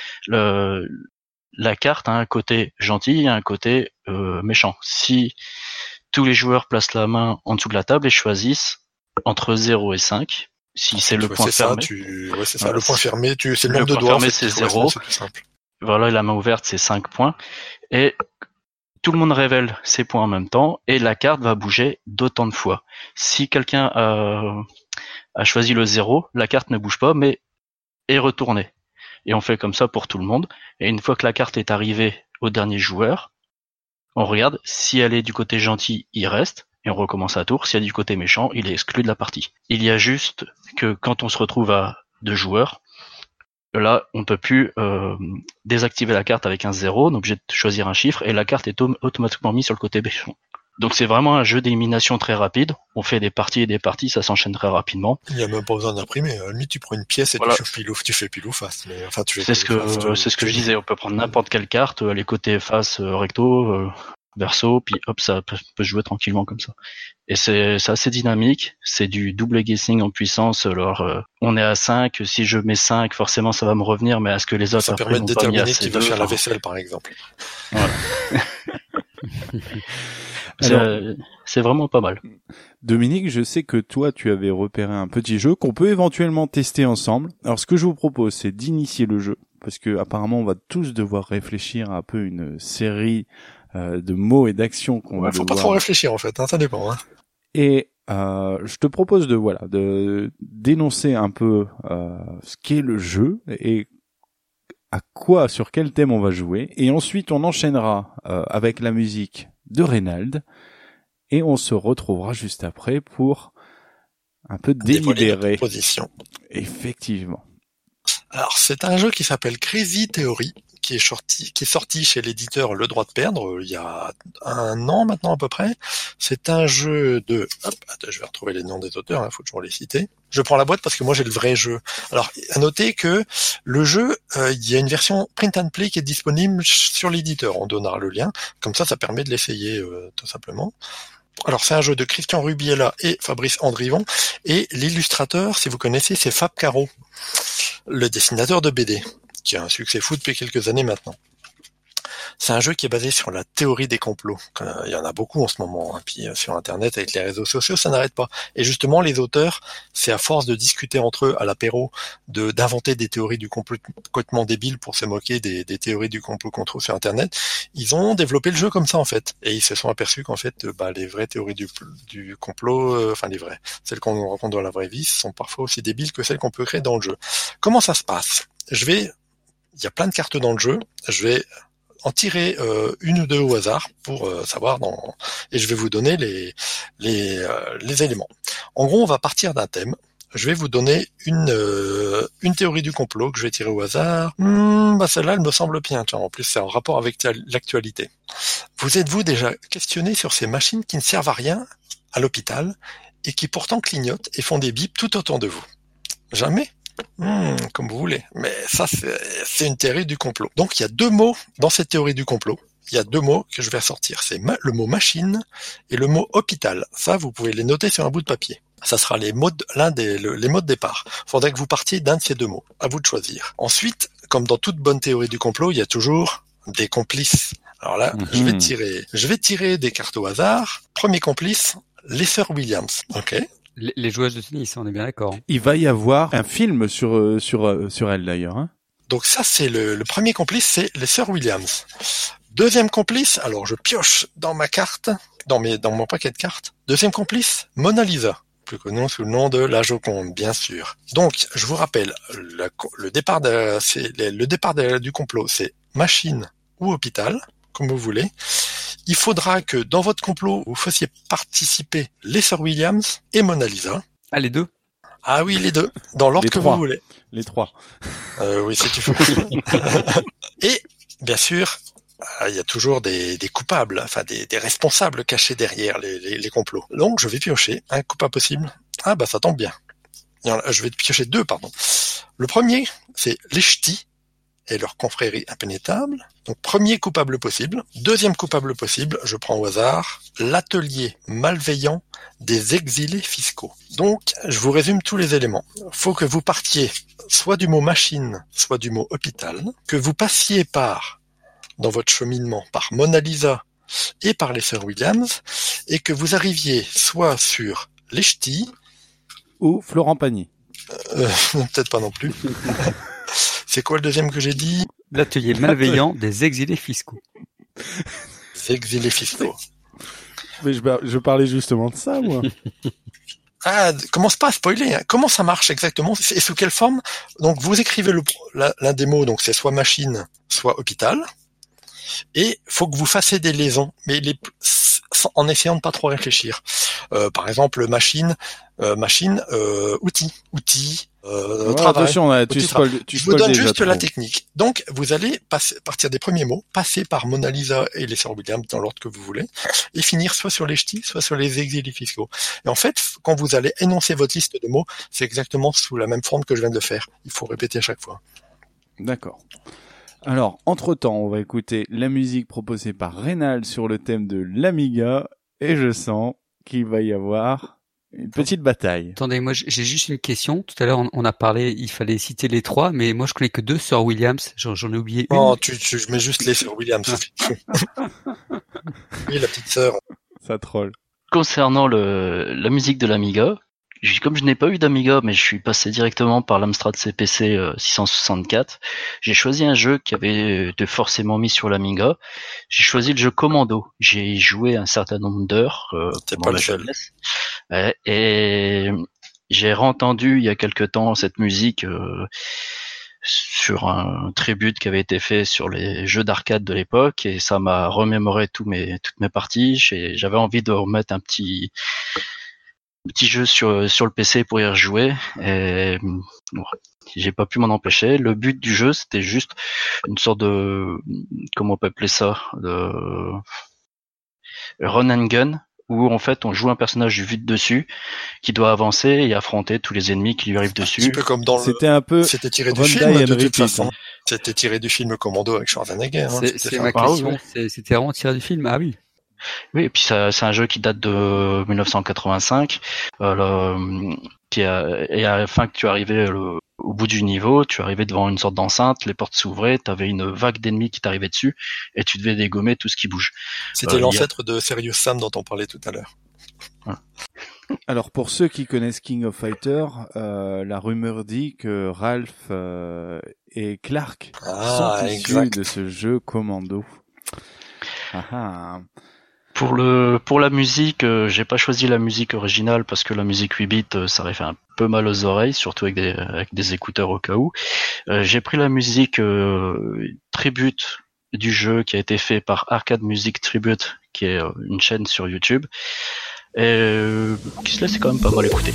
Le, la carte a un côté gentil et un côté euh, méchant. Si tous les joueurs placent la main en dessous de la table et choisissent entre zéro et cinq, si c'est le ouais, point c'est fermé. Ça, tu... ouais, c'est ça, voilà, le point fermé, tu... c'est le, le nombre de point doigts. Fermé, c'est zéro. C'est plus simple. Voilà, et la main ouverte, c'est cinq points. Et tout le monde révèle ses points en même temps et la carte va bouger d'autant de fois. Si quelqu'un a, a choisi le zéro, la carte ne bouge pas mais est retournée. Et on fait comme ça pour tout le monde. Et une fois que la carte est arrivée au dernier joueur, on regarde. Si elle est du côté gentil, il reste et on recommence à tour. Si elle est du côté méchant, il est exclu de la partie. Il y a juste que quand on se retrouve à deux joueurs, là, on peut plus euh, désactiver la carte avec un zéro, on est obligé de choisir un chiffre, et la carte est tom- automatiquement mise sur le côté méchant. Donc c'est vraiment un jeu d'élimination très rapide, on fait des parties et des parties, ça s'enchaîne très rapidement. Il n'y a même pas besoin d'imprimer, à la limite tu prends une pièce et voilà. tu fais pile ou, tu fais pile ou face. Mais, enfin, tu fais c'est ce que, face, tu, c'est ce que tu... je disais, on peut prendre n'importe quelle carte, les côtés face, recto, euh, verso, puis hop, ça peut, peut jouer tranquillement comme ça. Et c'est, c'est assez dynamique, c'est du double guessing en puissance, alors euh, on est à cinq, si je mets cinq, forcément ça va me revenir, mais est-ce que les autres ça après permet de n'ont pas mis déterminer assez qui va deux, faire la enfin... vaisselle par exemple. Voilà. c'est, Alors, c'est vraiment pas mal. Dominique, je sais que toi tu avais repéré un petit jeu qu'on peut éventuellement tester ensemble. Alors ce que je vous propose, c'est d'initier le jeu, parce que apparemment on va tous devoir réfléchir à un peu une série euh, de mots et d'actions qu'on ouais, va faut devoir... pas trop réfléchir en fait, hein, ça dépend. Hein. Et euh, je te propose de voilà de d'énoncer un peu euh, ce qu'est le jeu et à quoi, sur quel thème on va jouer, et ensuite on enchaînera euh, avec la musique de Reynald et on se retrouvera juste après pour un peu délibérer. Effectivement. Alors c'est un jeu qui s'appelle Crazy Theory, qui est sorti, qui est sorti chez l'éditeur Le Droit de Perdre il y a un an maintenant à peu près. C'est un jeu de, hop, attends, je vais retrouver les noms des auteurs, il hein, faut toujours les citer. Je prends la boîte parce que moi j'ai le vrai jeu. Alors à noter que le jeu, euh, il y a une version print and play qui est disponible sur l'éditeur. On donnera le lien, comme ça ça permet de l'essayer euh, tout simplement. Alors c'est un jeu de Christian Rubiela et Fabrice Andrivon, et l'illustrateur, si vous connaissez, c'est Fab Caro, le dessinateur de B D, qui a un succès fou depuis quelques années maintenant. C'est un jeu qui est basé sur la théorie des complots. Il y en a beaucoup en ce moment, hein. Puis sur Internet, avec les réseaux sociaux, ça n'arrête pas. Et justement, les auteurs, c'est à force de discuter entre eux à l'apéro, de d'inventer des théories du complot complètement débiles pour se moquer des, des théories du complot qu'on trouve sur Internet, ils ont développé le jeu comme ça en fait. Et ils se sont aperçus qu'en fait, bah, les vraies théories du, du complot, euh, enfin les vraies, celles qu'on rencontre dans la vraie vie, sont parfois aussi débiles que celles qu'on peut créer dans le jeu. Comment ça se passe ? Je vais, il y a plein de cartes dans le jeu. Je vais en tirer euh, une ou deux au hasard pour euh, savoir dans et je vais vous donner les les euh, les éléments. En gros, on va partir d'un thème. Je vais vous donner une euh, une théorie du complot que je vais tirer au hasard. Hmm, bah celle-là, elle me semble bien. Tiens, en plus, c'est en rapport avec l'actualité. Vous êtes-vous déjà questionné sur ces machines qui ne servent à rien à l'hôpital et qui pourtant clignotent et font des bips tout autour de vous ? Jamais ? Mmh, comme vous voulez. Mais ça, c'est, c'est une théorie du complot. Donc, il y a deux mots dans cette théorie du complot. il y a deux mots que je vais ressortir. C'est ma- le mot machine et le mot hôpital. Ça, vous pouvez les noter sur un bout de papier. Ça sera les mots de, l'un des le, les mots de départ. Il faudrait que vous partiez d'un de ces deux mots. À vous de choisir. Ensuite, comme dans toute bonne théorie du complot, il y a toujours des complices. Alors là, Mhm. je vais tirer, je vais tirer des cartes au hasard. Premier complice, les sœurs Williams. Ok. Les, les joueuses de tennis, on est bien d'accord. Il va y avoir un film sur euh, sur euh, sur elle d'ailleurs. Hein. Donc ça, c'est le, le premier complice, c'est les sœurs Williams. Deuxième complice, alors je pioche dans ma carte, dans mes, dans mon paquet de cartes. Deuxième complice, Mona Lisa, plus connu sous le nom de la Joconde, bien sûr. Donc, je vous rappelle, la- le départ, de, c'est, le départ de- du complot, c'est machine ou hôpital, comme vous voulez. Il faudra que dans votre complot, vous fassiez participer les sœurs Williams et Mona Lisa. Ah, les deux? Ah oui, les deux, dans l'ordre Les que trois. vous voulez. Les trois. Euh, oui, si tu veux. Et, bien sûr, euh, il y a toujours des, des coupables, enfin des, des responsables cachés derrière les, les, les complots. Donc, je vais piocher un coupable possible. Ah bah ça tombe bien. Il y en a- Je vais piocher deux, pardon. Le premier, c'est les ch'tis et leur confrérie impénétrable. Donc, premier coupable possible. Deuxième coupable possible, je prends au hasard, l'atelier malveillant des exilés fiscaux. Donc, je vous résume tous les éléments. Faut que vous partiez soit du mot machine, soit du mot hôpital, que vous passiez par, dans votre cheminement, par Mona Lisa et par les sœurs Williams, et que vous arriviez soit sur les ch'tis, Ou Florent Pagny. euh, peut-être pas non plus. C'est quoi le deuxième que j'ai dit? L'atelier malveillant des exilés fiscaux. Les exilés fiscaux. Mais je, je parlais justement de ça, moi. Ah, commence pas à spoiler. Hein. Comment ça marche exactement et sous quelle forme? Donc, vous écrivez le, la- l'un des mots, donc c'est soit machine, soit hôpital, et faut que vous fassiez des liaisons, mais les, sans- en essayant de pas trop réfléchir. Euh, par exemple, machine, euh, machine, euh, outil, outil, euh, Ouais, travail. attention, là, tu Outil, spoil, tu Je vous spoil donne déjà juste la trop. technique. Donc, vous allez passer, partir des premiers mots, passer par Mona Lisa et les sœurs Williams dans l'ordre que vous voulez, et finir soit sur les ch'tis, soit sur les exilés fiscaux. Et en fait, quand vous allez énoncer votre liste de mots, c'est exactement sous la même forme que je viens de le faire. Il faut répéter à chaque fois. D'accord. Alors, entre-temps, on va écouter la musique proposée par Rénal sur le thème de l'Amiga, et je sens qu'il va y avoir une petite bataille. Attendez, moi j'ai juste une question. Tout à l'heure on, on a parlé, il fallait citer les trois, mais moi je connais que deux sœurs Williams. J'en, j'en ai oublié une. Non, tu, tu, je mets juste les sœurs Williams. Oui, la petite sœur. Ça troll. Concernant le, la musique de l'Amiga, j'ai- comme je n'ai pas eu d'Amiga, mais je suis passé directement par l'Amstrad C P C euh, six cent soixante-quatre, j'ai choisi un jeu qui avait été forcément mis sur l'Amiga. J'ai choisi le jeu Commando. J'ai joué un certain nombre d'heures euh, T'es pendant pas la le seul. jeunesse. Ouais, et j'ai réentendu il y a quelque temps cette musique euh, sur un tribute qui avait été fait sur les jeux d'arcade de l'époque, et ça m'a remémoré tous mes, toutes mes parties. J'ai- J'avais envie de remettre un petit petit jeu sur sur le P C pour y rejouer, et bon, j'ai pas pu m'en empêcher. Le but du jeu, c'était juste une sorte de, comment on peut appeler ça, de run and gun, où en fait on joue un personnage vu de dessus qui doit avancer et affronter tous les ennemis qui lui arrivent Un petit dessus. peu comme dans le... C'était un peu C'était tiré du Run, film, Die de and toute Repeat, façon. hein. C'était tiré du film Commando avec Schwarzenegger. Hein. C'est, C'était c'est fait ma un- Ah oui, question. oui. C'est- c'était vraiment tiré du film. Ah oui. Oui, et puis ça, c'est un jeu qui date de mille neuf cent quatre-vingt-cinq, euh, le- qui a, et à la fin que tu arrivais le- au bout du niveau, tu arrivais devant une sorte d'enceinte, les portes s'ouvraient, tu avais une vague d'ennemis qui t'arrivait dessus, et tu devais dégommer tout ce qui bouge. C'était Euh, l'ancêtre de Serious Sam dont on parlait tout à l'heure. Alors pour ceux qui connaissent King of Fighters, euh, la rumeur dit que Ralph euh, et Clark Ah, sont issus exact. de ce jeu Commando. Ah ah. Pour le pour la musique, euh, j'ai pas choisi la musique originale parce que la musique huit bits, euh, ça aurait fait un peu mal aux oreilles, surtout avec des avec des écouteurs au cas où. Euh, j'ai pris la musique euh, tribute du jeu qui a été fait par Arcade Music Tribute, qui est euh, une chaîne sur YouTube, et euh, qui se laisse quand même pas mal écouter.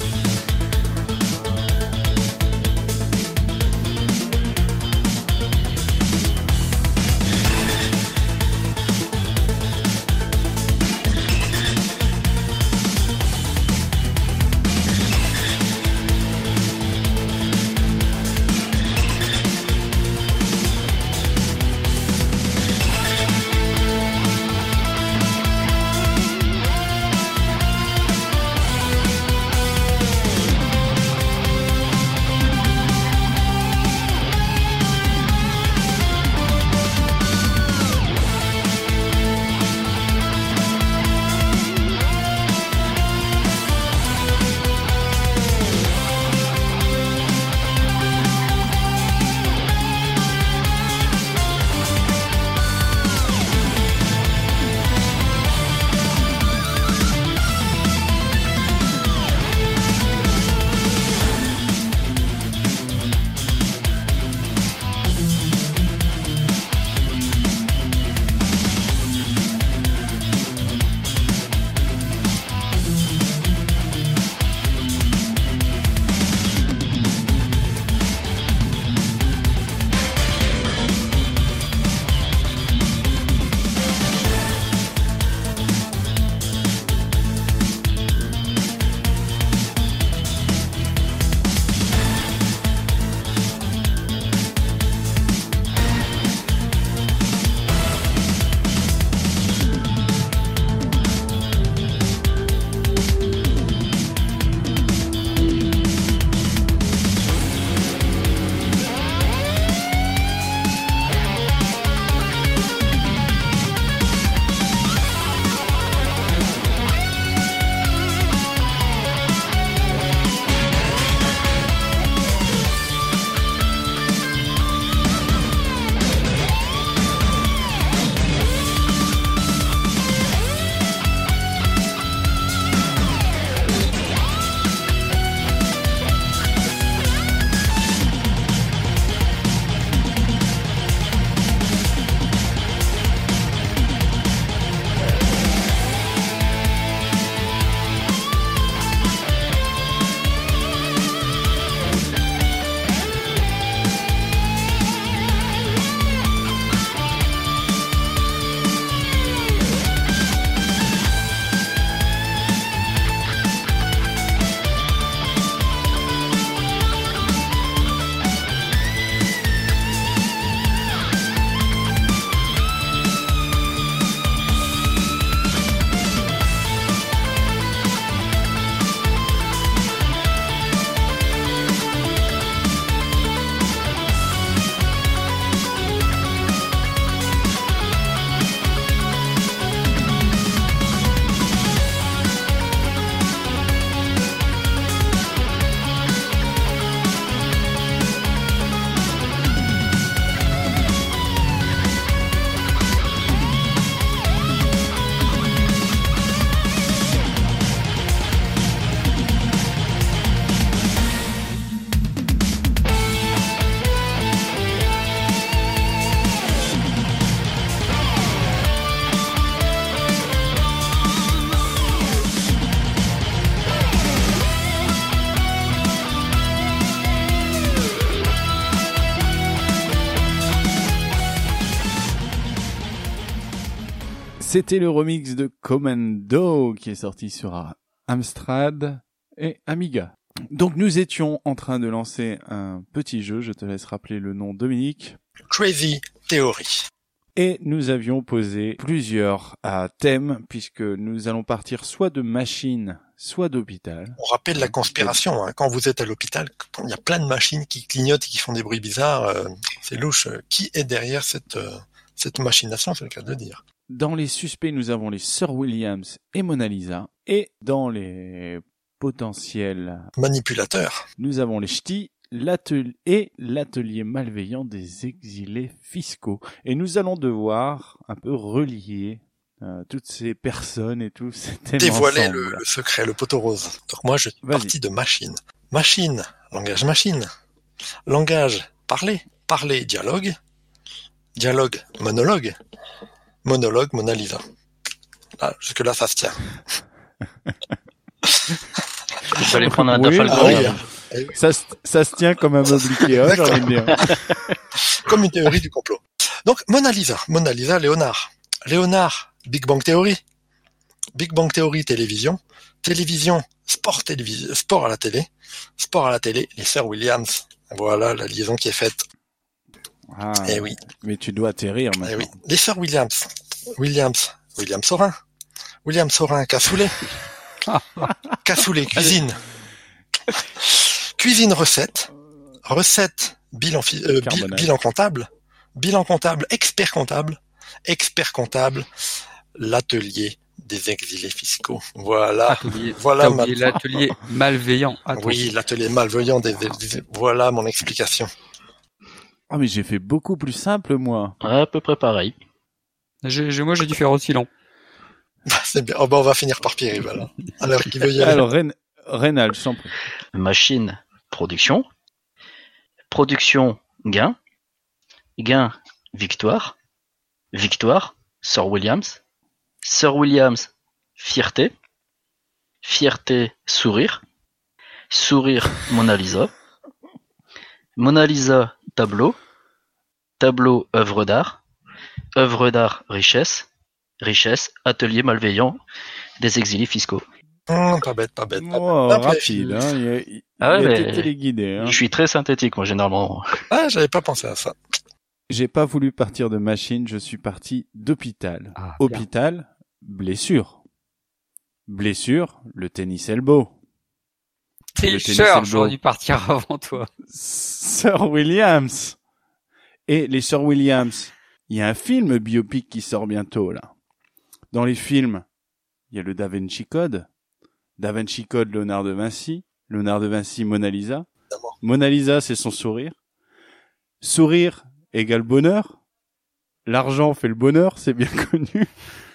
C'était le remix de Commando qui est sorti sur Amstrad et Amiga. Donc nous étions en train de lancer un petit jeu, je te laisse rappeler le nom, Dominique. Crazy Theory. Et nous avions posé plusieurs euh, thèmes puisque nous allons partir soit de machines, soit d'hôpital. On rappelle la conspiration, hein. Quand vous êtes à l'hôpital, quand il y a plein de machines qui clignotent et qui font des bruits bizarres, euh, c'est louche. Qui est derrière cette, euh, cette machination, c'est le cas de le dire. Dans les suspects, nous avons les Sir Williams et Mona Lisa. Et dans les potentiels manipulateurs, nous avons les ch'tis l'atelier et l'atelier malveillant des exilés fiscaux. Et nous allons devoir un peu relier euh, toutes ces personnes et tous ces thèmes dévoiler ensemble. Le, le secret, le poteau rose. Donc moi, je suis Vas-y. parti de machine. Machine, langage machine. Langage, parler. Parler, dialogue. Dialogue, monologue. Monologue, Mona Lisa. Là, jusque-là, ça se tient. Il fallait prendre un Oui, Trafalgar. Ah oui. Ça, se- ça se tient comme un meuble Ikea, j'ai envie de dire. Comme une théorie du complot. Donc, Mona Lisa. Mona Lisa, Léonard. Léonard, Big Bang Theory. Big Bang Theory, télévision. Télévision, sport, télévision, sport à la télé. Sport à la télé, les sœurs Williams. Voilà la liaison qui est faite. Ah, Eh oui. mais tu dois atterrir maintenant. Eh oui. Les sœurs Williams. Williams. William Sorin. William Sorin, cassoulet. Cassoulet, cuisine. Cuisine, recette. Recette, bilan, fi- euh, bi- Carbonate. bilan comptable. Bilan comptable, expert comptable. Expert comptable, l'atelier des exilés fiscaux. Voilà. Atelier, Voilà t'as ma- oublié l'atelier malveillant. Atelier. Oui, l'atelier malveillant des, des- des- voilà mon explication. Ah, mais j'ai fait beaucoup plus simple, moi. Ouais, à peu près pareil. J'ai- j'ai- moi, j'ai dû faire aussi long. C'est bien. Oh, ben, on va finir par Pierre-Yves, alors. Alors, qui veut y aller? Alors, Ren- Rénal, je t'en prie. Machine, production. Production, gain. Gain, victoire. Victoire, Sir Williams. Sir Williams, fierté. Fierté, sourire. Sourire, Mona Lisa. Mona Lisa, tableau. Tableau, œuvre d'art. Œuvre d'art, richesse. Richesse, atelier malveillant des exilés fiscaux. Hum, pas bête, pas bête. Pas Oh, bête. Hop, rapide, hein. Il a, il Ah ouais, a mais- été téléguidé, hein. Je suis très synthétique, moi, généralement. Ah, j'avais pas pensé à ça. J'ai pas voulu partir de machine, je suis parti d'hôpital. Ah, Hôpital, blessure. Blessure, le tennis elbow. Le tennis Tricheur, elbow. j'aurais dû partir avant toi. Sir Williams. Et les Sir Williams, il y a un film biopic qui sort bientôt, là. Dans les films, il y a le Da Vinci Code. Da Vinci Code, Léonard de Vinci. Léonard de Vinci, Mona Lisa. Évidemment. Mona Lisa, c'est son sourire. Sourire égale bonheur. L'argent fait le bonheur, c'est bien connu.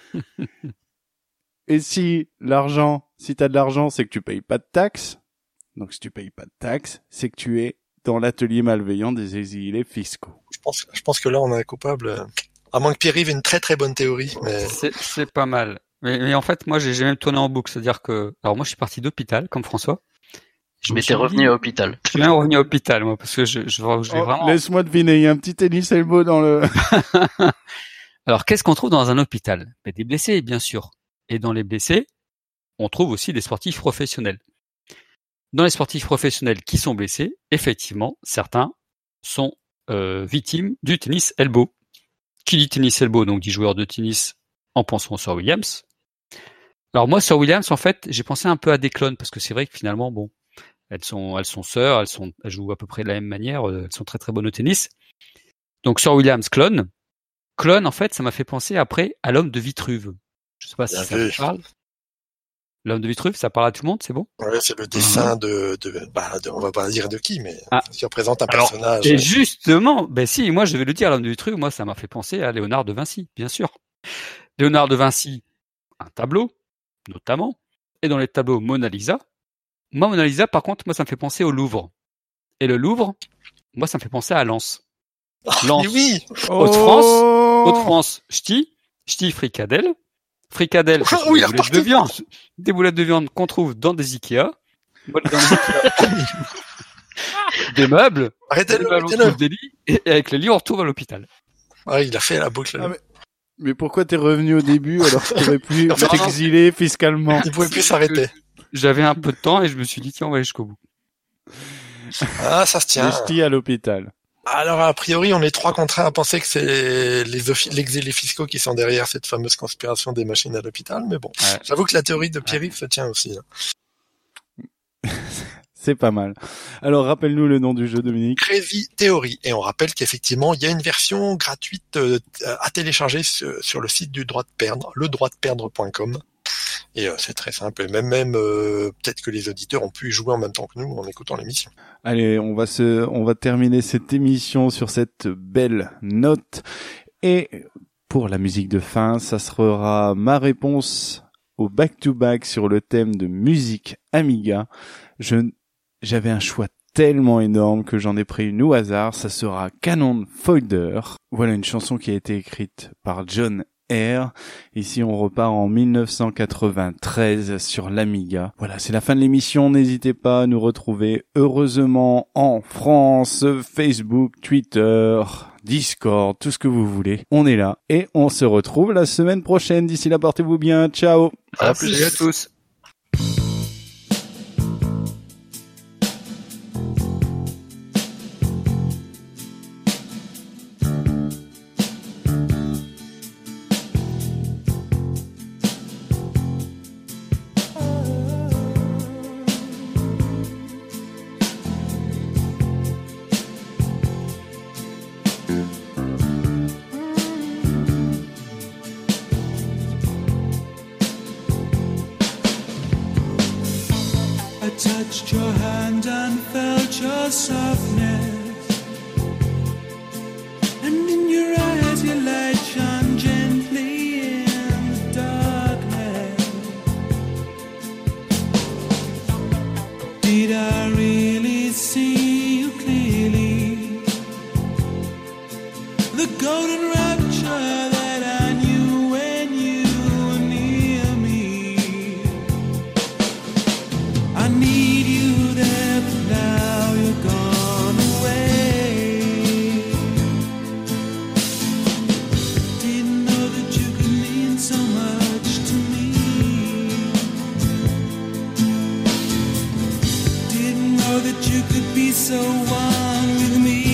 Et si l'argent, si t'as de l'argent, c'est que tu payes pas de taxes. Donc si tu payes pas de taxes, c'est que tu es dans l'atelier malveillant des exilés fiscaux. Je pense, je pense que là, on est coupable. euh, À moins que Pierre-Yves ait une très très bonne théorie, mais C'est c'est pas mal. Mais, mais en fait, moi, j'ai j'ai même tourné en boucle. C'est-à-dire que, alors moi, je suis parti d'hôpital, comme François. Je me m'étais suis revenu dit- à l'hôpital. Je suis même revenu à l'hôpital, moi, parce que je, je, je, je vais Oh, vraiment... laisse-moi deviner, il y a un petit tennis elbow dans le... Alors, qu'est-ce qu'on trouve dans un hôpital? Ben, des blessés, bien sûr. Et dans les blessés, on trouve aussi des sportifs professionnels. Dans les sportifs professionnels qui sont blessés, effectivement, certains sont euh, victimes du tennis elbow. Qui dit tennis elbow, donc dit joueur de tennis, en pensant sur Williams. Alors moi, sur Williams, en fait, j'ai pensé un peu à des clones, parce que c'est vrai que finalement, bon, elles sont, elles sont sœurs, elles sont, elles jouent à peu près de la même manière, euh, elles sont très très bonnes au tennis. Donc sur Williams, clone. Clone, en fait, ça m'a fait penser après à l'homme de Vitruve. Je sais pas si Bien ça vu. vous parle. L'homme de Vitruve, ça parle à tout le monde, c'est bon? ouais, c'est le dessin de, de, bah, de, on va pas dire de qui, mais Ah. qui représente un Alors, personnage. Et justement, ben si, moi je vais le dire, l'homme de Vitruve, moi ça m'a fait penser à Léonard de Vinci, bien sûr. Léonard de Vinci, un tableau, notamment, et dans les tableaux Mona Lisa. Moi, Mona Lisa, par contre, moi ça me fait penser au Louvre. Et le Louvre, moi ça me fait penser à Lens. Lens, Mais oui, Haute-France, Oh Haute-France, ch'ti, ch'ti fricadelle, fricadelle, Ah oui, des il est boulettes de viande, des boulettes de viande qu'on trouve dans des Ikea, dans des, Ikea. Des meubles, des arrêtez-le, meubles, on arrêtez-le. trouve des lits, et avec les lits on retrouve à l'hôpital. Ah, il a fait la boucle. Ah, mais- Mais pourquoi t'es revenu au début alors que t'aurais pu Enfin, t'exiler fiscalement? Il pouvait plus s'arrêter. J'avais un peu de temps et je me suis dit tiens on va aller jusqu'au bout. Ah, ça se tient. Les ch'tis à l'hôpital. Alors, a priori, on est trois contraints à penser que c'est les, offi- les exilés fiscaux qui sont derrière cette fameuse conspiration des machines à l'hôpital, mais bon. Ouais. J'avoue que la théorie de Pierre-Yves se tient aussi. Hein. C'est pas mal. Alors, rappelle-nous le nom du jeu, Dominique. Crazy Theory. Et on rappelle qu'effectivement, il y a une version gratuite euh, à télécharger sur, sur le site du droit de perdre, le droit de perdre point com. Et euh, c'est très simple. Et même, même euh, peut-être que les auditeurs ont pu y jouer en même temps que nous en écoutant l'émission. Allez, on va se, on va terminer cette émission sur cette belle note. Et pour la musique de fin, ça sera ma réponse au back-to-back sur le thème de musique Amiga. Je, j'avais un choix tellement énorme que j'en ai pris une au hasard. Ça sera Cannon Fodder. Voilà une chanson qui a été écrite par John R. Ici, on repart en mille neuf cent quatre-vingt-treize sur l'Amiga. Voilà, c'est la fin de l'émission. N'hésitez pas à nous retrouver heureusement en France, Facebook, Twitter, Discord, tout ce que vous voulez. On est là et on se retrouve la semaine prochaine. D'ici là, portez-vous bien. Ciao. À plus à tous. Touched your hand and felt your softness, and in your eyes your light shone gently in the darkness. Did I really see you clearly? The golden rapture that I knew when you were near me. I need you there, but now you're gone away. Didn't know that you could mean so much to me. Didn't know that you could be so one with me.